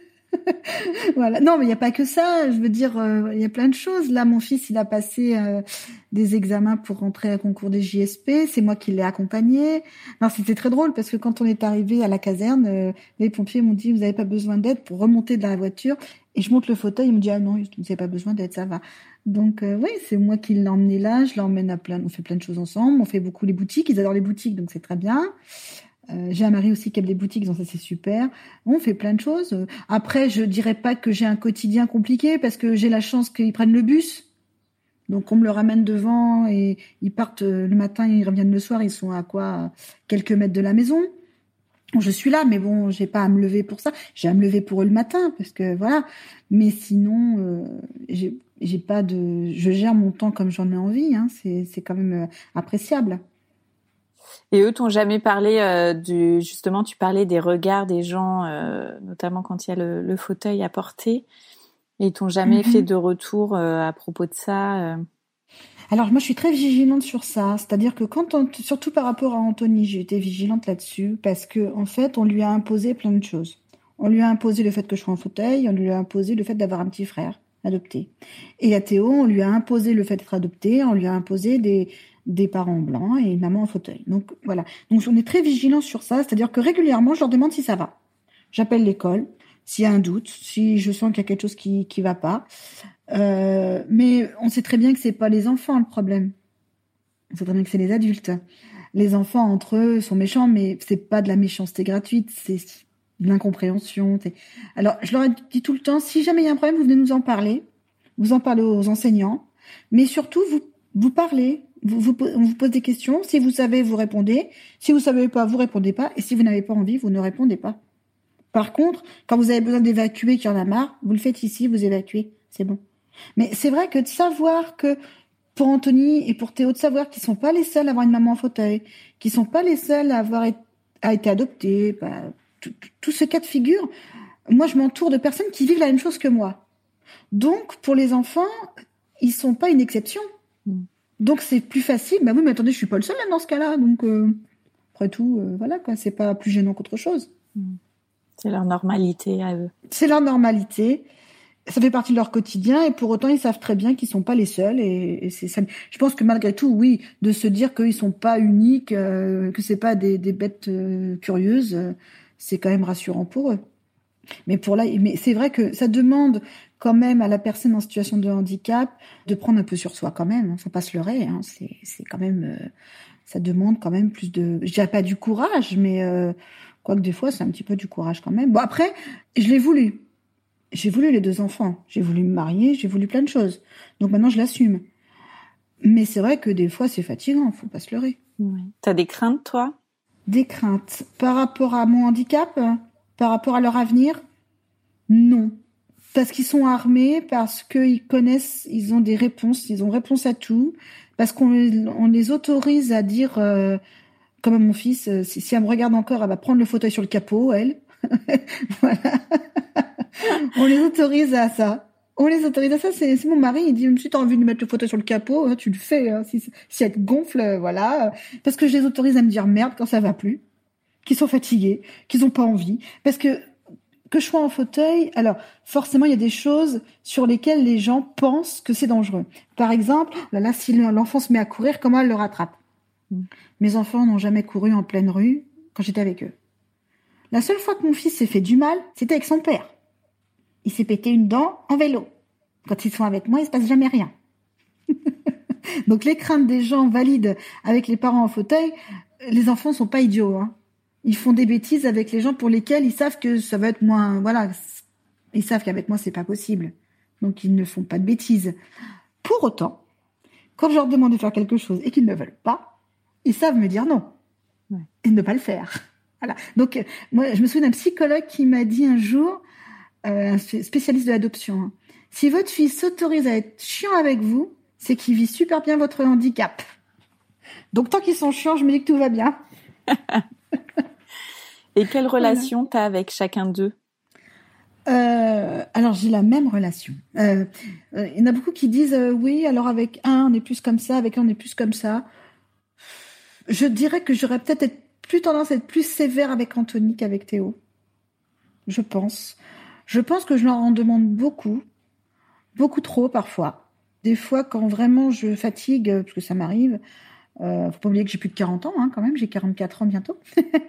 Voilà. Non, mais il n'y a pas que ça. Je veux dire, il y a plein de choses. Là, mon fils, il a passé des examens pour rentrer à concours des JSP. C'est moi qui l'ai accompagné. Non, c'était très drôle parce que quand on est arrivé à la caserne, les pompiers m'ont dit, vous n'avez pas besoin d'aide pour remonter dans la voiture. Et je monte le fauteuil, ils me disent, ah non, vous n'avez pas besoin d'aide, ça va. Donc, oui, c'est moi qui l'ai emmené là. Je l'emmène on fait plein de choses ensemble. On fait beaucoup les boutiques. Ils adorent les boutiques, donc c'est très bien. J'ai un mari aussi qui aime des boutiques, donc ça c'est super. On fait plein de choses. Après, je dirais pas que j'ai un quotidien compliqué parce que j'ai la chance qu'ils prennent le bus. Donc on me le ramène devant et ils partent le matin, ils reviennent le soir, ils sont à quelques mètres de la maison. Je suis là, mais bon, j'ai pas à me lever pour ça. J'ai à me lever pour eux le matin parce que voilà. Mais sinon, j'ai pas je gère mon temps comme j'en ai envie. C'est quand même appréciable. Et eux t'ont jamais parlé justement, tu parlais des regards des gens, notamment quand il y a le fauteuil à porter. Et ils t'ont jamais fait de retour à propos de ça Alors moi je suis très vigilante sur ça, c'est-à-dire que surtout par rapport à Anthony, j'ai été vigilante là-dessus parce que en fait on lui a imposé plein de choses. On lui a imposé le fait que je sois en fauteuil, on lui a imposé le fait d'avoir un petit frère adopté. Et à Théo, on lui a imposé le fait d'être adopté, on lui a imposé des parents blancs et une maman en fauteuil. Donc voilà. Donc on est très vigilant sur ça, c'est-à-dire que régulièrement je leur demande si ça va. J'appelle l'école s'il y a un doute, si je sens qu'il y a quelque chose qui va pas. Mais on sait très bien que c'est pas les enfants le problème. On sait très bien que c'est les adultes. Les enfants entre eux sont méchants, mais c'est pas de la méchanceté gratuite, c'est de l'incompréhension. Alors je leur ai dit tout le temps, si jamais il y a un problème, vous venez nous en parler. Vous en parlez aux enseignants, mais surtout vous parlez. On vous pose des questions. Si vous savez, vous répondez. Si vous savez pas, vous répondez pas. Et si vous n'avez pas envie, vous ne répondez pas. Par contre, quand vous avez besoin d'évacuer, qu'il y en a marre, vous le faites ici, vous évacuez. C'est bon. Mais c'est vrai que de savoir que pour Anthony et pour Théo, de savoir qu'ils sont pas les seuls à avoir une maman en fauteuil, qu'ils sont pas les seuls à avoir été adoptés, tout ce cas de figure, moi je m'entoure de personnes qui vivent la même chose que moi. Donc pour les enfants, ils sont pas une exception. Donc c'est plus facile. Bah oui, mais attendez, je suis pas le seul là dans ce cas-là. Donc après tout, voilà quoi, c'est pas plus gênant qu'autre chose. C'est leur normalité à eux. C'est leur normalité. Ça fait partie de leur quotidien et pour autant ils savent très bien qu'ils sont pas les seuls et c'est ça. Je pense que malgré tout, oui, de se dire qu'ils sont pas uniques, que c'est pas des bêtes curieuses, c'est quand même rassurant pour eux. Mais c'est vrai que ça demande quand même à la personne en situation de handicap de prendre un peu sur soi quand même. Faut pas se leurrer. Hein. C'est quand même, ça demande quand même plus de, je dirais pas du courage, mais quoique des fois c'est un petit peu du courage quand même. Bon après, je l'ai voulu. J'ai voulu les 2 enfants. J'ai voulu me marier. J'ai voulu plein de choses. Donc maintenant je l'assume. Mais c'est vrai que des fois c'est fatigant. Faut pas se leurrer. Ouais. T'as des craintes toi? Des craintes par rapport à mon handicap, par rapport à leur avenir? Non. Parce qu'ils sont armés, parce qu'ils connaissent, ils ont des réponses, ils ont réponse à tout, parce qu'on les autorise à dire, comme à mon fils, si elle me regarde encore, elle va prendre le fauteuil sur le capot, elle. Voilà. On les autorise à ça. On les autorise à ça. C'est mon mari, il dit, si t'as envie de mettre le fauteuil sur le capot, tu le fais. Hein. Si elle te gonfle, voilà. Parce que je les autorise à me dire merde quand ça va plus, qu'ils sont fatigués, qu'ils ont pas envie. Parce que je sois en fauteuil, alors forcément il y a des choses sur lesquelles les gens pensent que c'est dangereux. Par exemple, là si l'enfant se met à courir, comment elle le rattrape? Mes enfants n'ont jamais couru en pleine rue quand j'étais avec eux. La seule fois que mon fils s'est fait du mal, c'était avec son père. Il s'est pété une dent en vélo. Quand ils sont avec moi, il se passe jamais rien. Donc les craintes des gens valides avec les parents en fauteuil, les enfants sont pas idiots, hein. Ils font des bêtises avec les gens pour lesquels ils savent que ça va être moins, voilà. Ils savent qu'avec moi, c'est pas possible. Donc, ils ne font pas de bêtises. Pour autant, quand je leur demande de faire quelque chose et qu'ils ne veulent pas, ils savent me dire non. Ouais. Et ne pas le faire. Voilà. Donc, moi, je me souviens d'un psychologue qui m'a dit un jour, un spécialiste de l'adoption, hein, si votre fille s'autorise à être chiant avec vous, c'est qu'il vit super bien votre handicap. Donc, tant qu'ils sont chiants, je me dis que tout va bien. Et quelle relation t'as avec chacun d'eux? Alors j'ai la même relation. Il y en a beaucoup qui disent oui, alors avec un on est plus comme ça, avec un on est plus comme ça. Je dirais que j'aurais peut-être plus tendance à être plus sévère avec Anthony qu'avec Théo. Je pense que je leur en demande beaucoup trop parfois. Des fois quand vraiment je fatigue, parce que ça m'arrive. Faut pas oublier que j'ai plus de 40 ans, hein, quand même, j'ai 44 ans bientôt.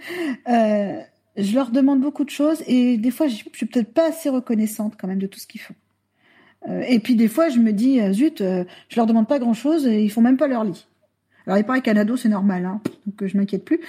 Je leur demande beaucoup de choses et des fois, je suis peut-être pas assez reconnaissante quand même de tout ce qu'ils font. Et puis des fois, je me dis, zut, je leur demande pas grand-chose et ils font même pas leur lit. Alors il paraît qu'un ado, c'est normal, hein, donc je m'inquiète plus.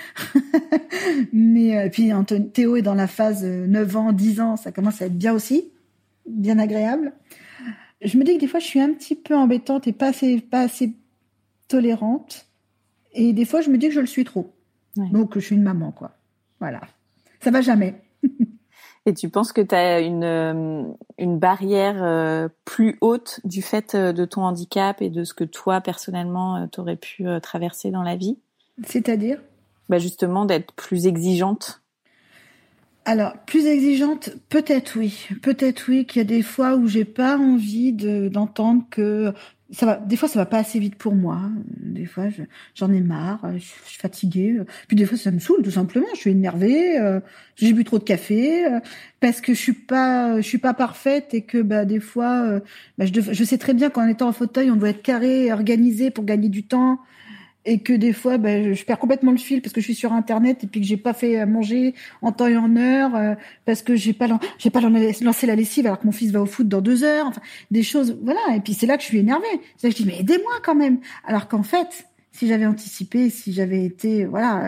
Mais puis Théo est dans la phase 9 ans, 10 ans, ça commence à être bien aussi, bien agréable. Je me dis que des fois, je suis un petit peu embêtante et pas assez tolérante. Et des fois, je me dis que je le suis trop. Ouais. Donc, je suis une maman, quoi. Voilà. Ça va jamais. Et tu penses que tu as une barrière plus haute du fait de ton handicap et de ce que toi, personnellement, t'aurais pu traverser dans la vie? C'est-à-dire? Justement, d'être plus exigeante. Alors, plus exigeante, peut-être oui. Peut-être oui qu'il y a des fois où j'ai pas envie d'entendre que... des fois, ça va pas assez vite pour moi. Des fois, j'en ai marre, je suis fatiguée. Puis des fois, ça me saoule, tout simplement. Je suis énervée, j'ai bu trop de café, parce que je suis pas parfaite et que, des fois, je sais très bien qu'en étant en fauteuil, on doit être carré, organisé pour gagner du temps. Et que des fois, je perds complètement le fil parce que je suis sur Internet et puis que j'ai pas fait manger en temps et en heure, parce que j'ai pas lancé la lessive alors que mon fils va au foot dans 2 heures. Enfin, des choses, voilà. Et puis c'est là que je suis énervée. C'est là que je dis, mais aidez-moi quand même. Alors qu'en fait, si j'avais anticipé, si j'avais été,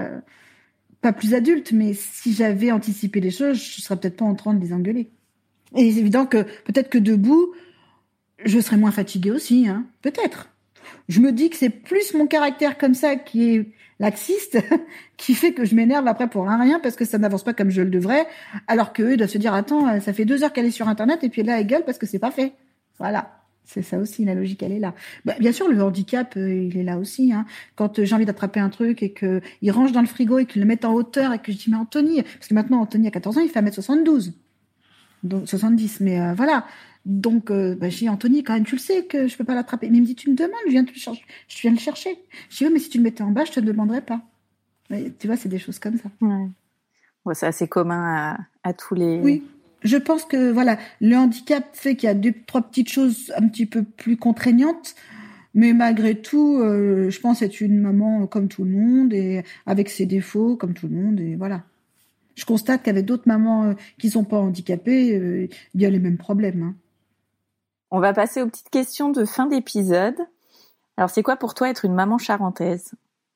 pas plus adulte, mais si j'avais anticipé les choses, je serais peut-être pas en train de les engueuler. Et c'est évident que peut-être que debout, je serais moins fatiguée aussi, hein. Peut-être. Je me dis que c'est plus mon caractère comme ça qui est laxiste qui fait que je m'énerve après pour rien parce que ça n'avance pas comme je le devrais, alors qu'eux doivent se dire attends, ça fait 2 heures qu'elle est sur Internet et puis là elle gueule parce que c'est pas fait. Voilà, c'est ça aussi, la logique elle est là. Bien sûr le handicap il est là aussi, hein. Quand j'ai envie d'attraper un truc et que il range dans le frigo et qu'il le met en hauteur et que je dis mais Anthony, parce que maintenant Anthony a 14 ans, il fait 1m72. Donc 70, mais voilà. Donc, je dis, Anthony, quand même, tu le sais que je peux pas l'attraper. Mais il me dit, tu me demandes, je viens le chercher. Je dis, oui, mais si tu le mettais en bas, je te demanderais pas. Mais, tu vois, c'est des choses comme ça. Ouais. Ouais, c'est assez commun à tous les... Oui. Je pense que, voilà, le handicap fait qu'il y a 2-3 petites choses un petit peu plus contraignantes. Mais malgré tout, je pense être une maman comme tout le monde et avec ses défauts comme tout le monde et voilà. je constate qu'avec d'autres mamans qui sont pas handicapées, il y a les mêmes problèmes. Hein. On va passer aux petites questions de fin d'épisode. Alors, c'est quoi pour toi être une maman charentaise ?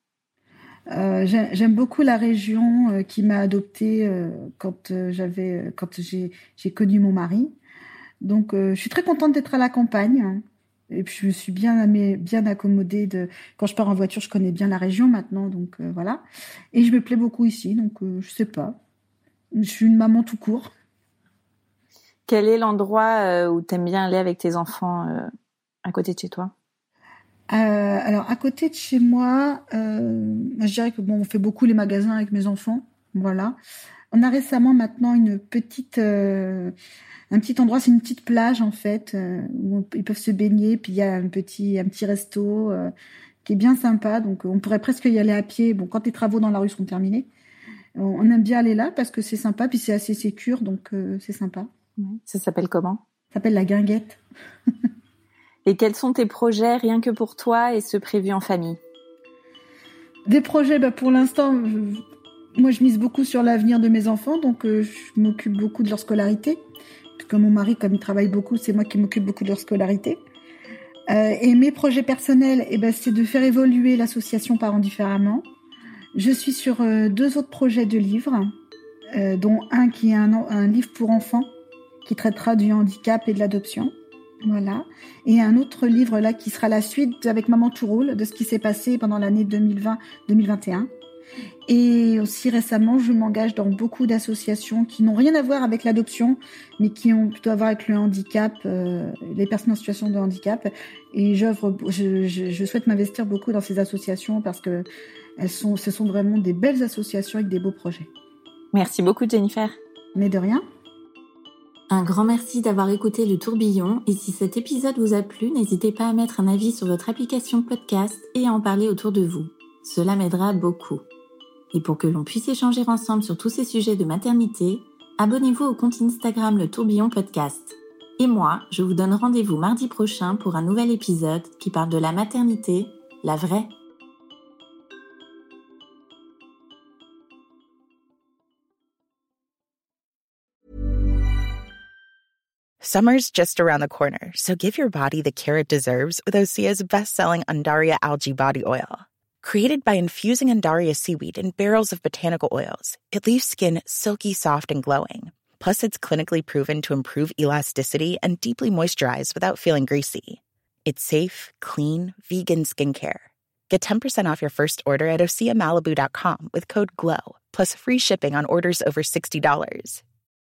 J'aime beaucoup la région qui m'a adoptée quand j'ai connu mon mari. Donc, je suis très contente d'être à la campagne. Hein. Et puis, je me suis bien accommodée. Quand je pars en voiture, je connais bien la région maintenant. Donc, voilà. Et je me plais beaucoup ici. Donc, je sais pas. Je suis une maman tout court. Quel est l'endroit où tu aimes bien aller avec tes enfants à côté de chez toi ? Alors, à côté de chez moi, je dirais que on fait beaucoup les magasins avec mes enfants. Voilà. On a récemment maintenant un petit endroit, c'est une petite plage en fait, où ils peuvent se baigner. Puis il y a un petit resto qui est bien sympa. Donc, on pourrait presque y aller à pied. Bon, quand les travaux dans la rue sont terminés, on aime bien aller là parce que c'est sympa. Puis c'est assez sécure, donc c'est sympa. Ça s'appelle comment ? Ça s'appelle la Guinguette. Et quels sont tes projets rien que pour toi et ceux prévus en famille ? Des projets, pour l'instant, moi je mise beaucoup sur l'avenir de mes enfants, donc je m'occupe beaucoup de leur scolarité. Comme mon mari, comme il travaille beaucoup, c'est moi qui m'occupe beaucoup de leur scolarité. Et mes projets personnels, c'est de faire évoluer l'association Parents Différemment. Je suis sur 2 autres projets de livres, dont un qui est un livre pour enfants, qui traitera du handicap et de l'adoption. Voilà. Et un autre livre là qui sera la suite avec Maman tout roule de ce qui s'est passé pendant l'année 2020-2021. Et aussi récemment, je m'engage dans beaucoup d'associations qui n'ont rien à voir avec l'adoption, mais qui ont plutôt à voir avec le handicap, les personnes en situation de handicap. Et je souhaite m'investir beaucoup dans ces associations parce que ce sont vraiment des belles associations avec des beaux projets. Merci beaucoup Jennifer. Mais de rien. Un grand merci d'avoir écouté Le Tourbillon et si cet épisode vous a plu, n'hésitez pas à mettre un avis sur votre application podcast et à en parler autour de vous. Cela m'aidera beaucoup. Et pour que l'on puisse échanger ensemble sur tous ces sujets de maternité, abonnez-vous au compte Instagram Le Tourbillon Podcast. Et moi, je vous donne rendez-vous mardi prochain pour un nouvel épisode qui parle de la maternité, la vraie. Summer's just around the corner, so give your body the care it deserves with Osea's best-selling Undaria Algae Body Oil. Created by infusing Undaria seaweed in barrels of botanical oils, it leaves skin silky, soft, and glowing. Plus, it's clinically proven to improve elasticity and deeply moisturize without feeling greasy. It's safe, clean, vegan skincare. Get 10% off your first order at OseaMalibu.com with code GLOW, plus free shipping on orders over $60.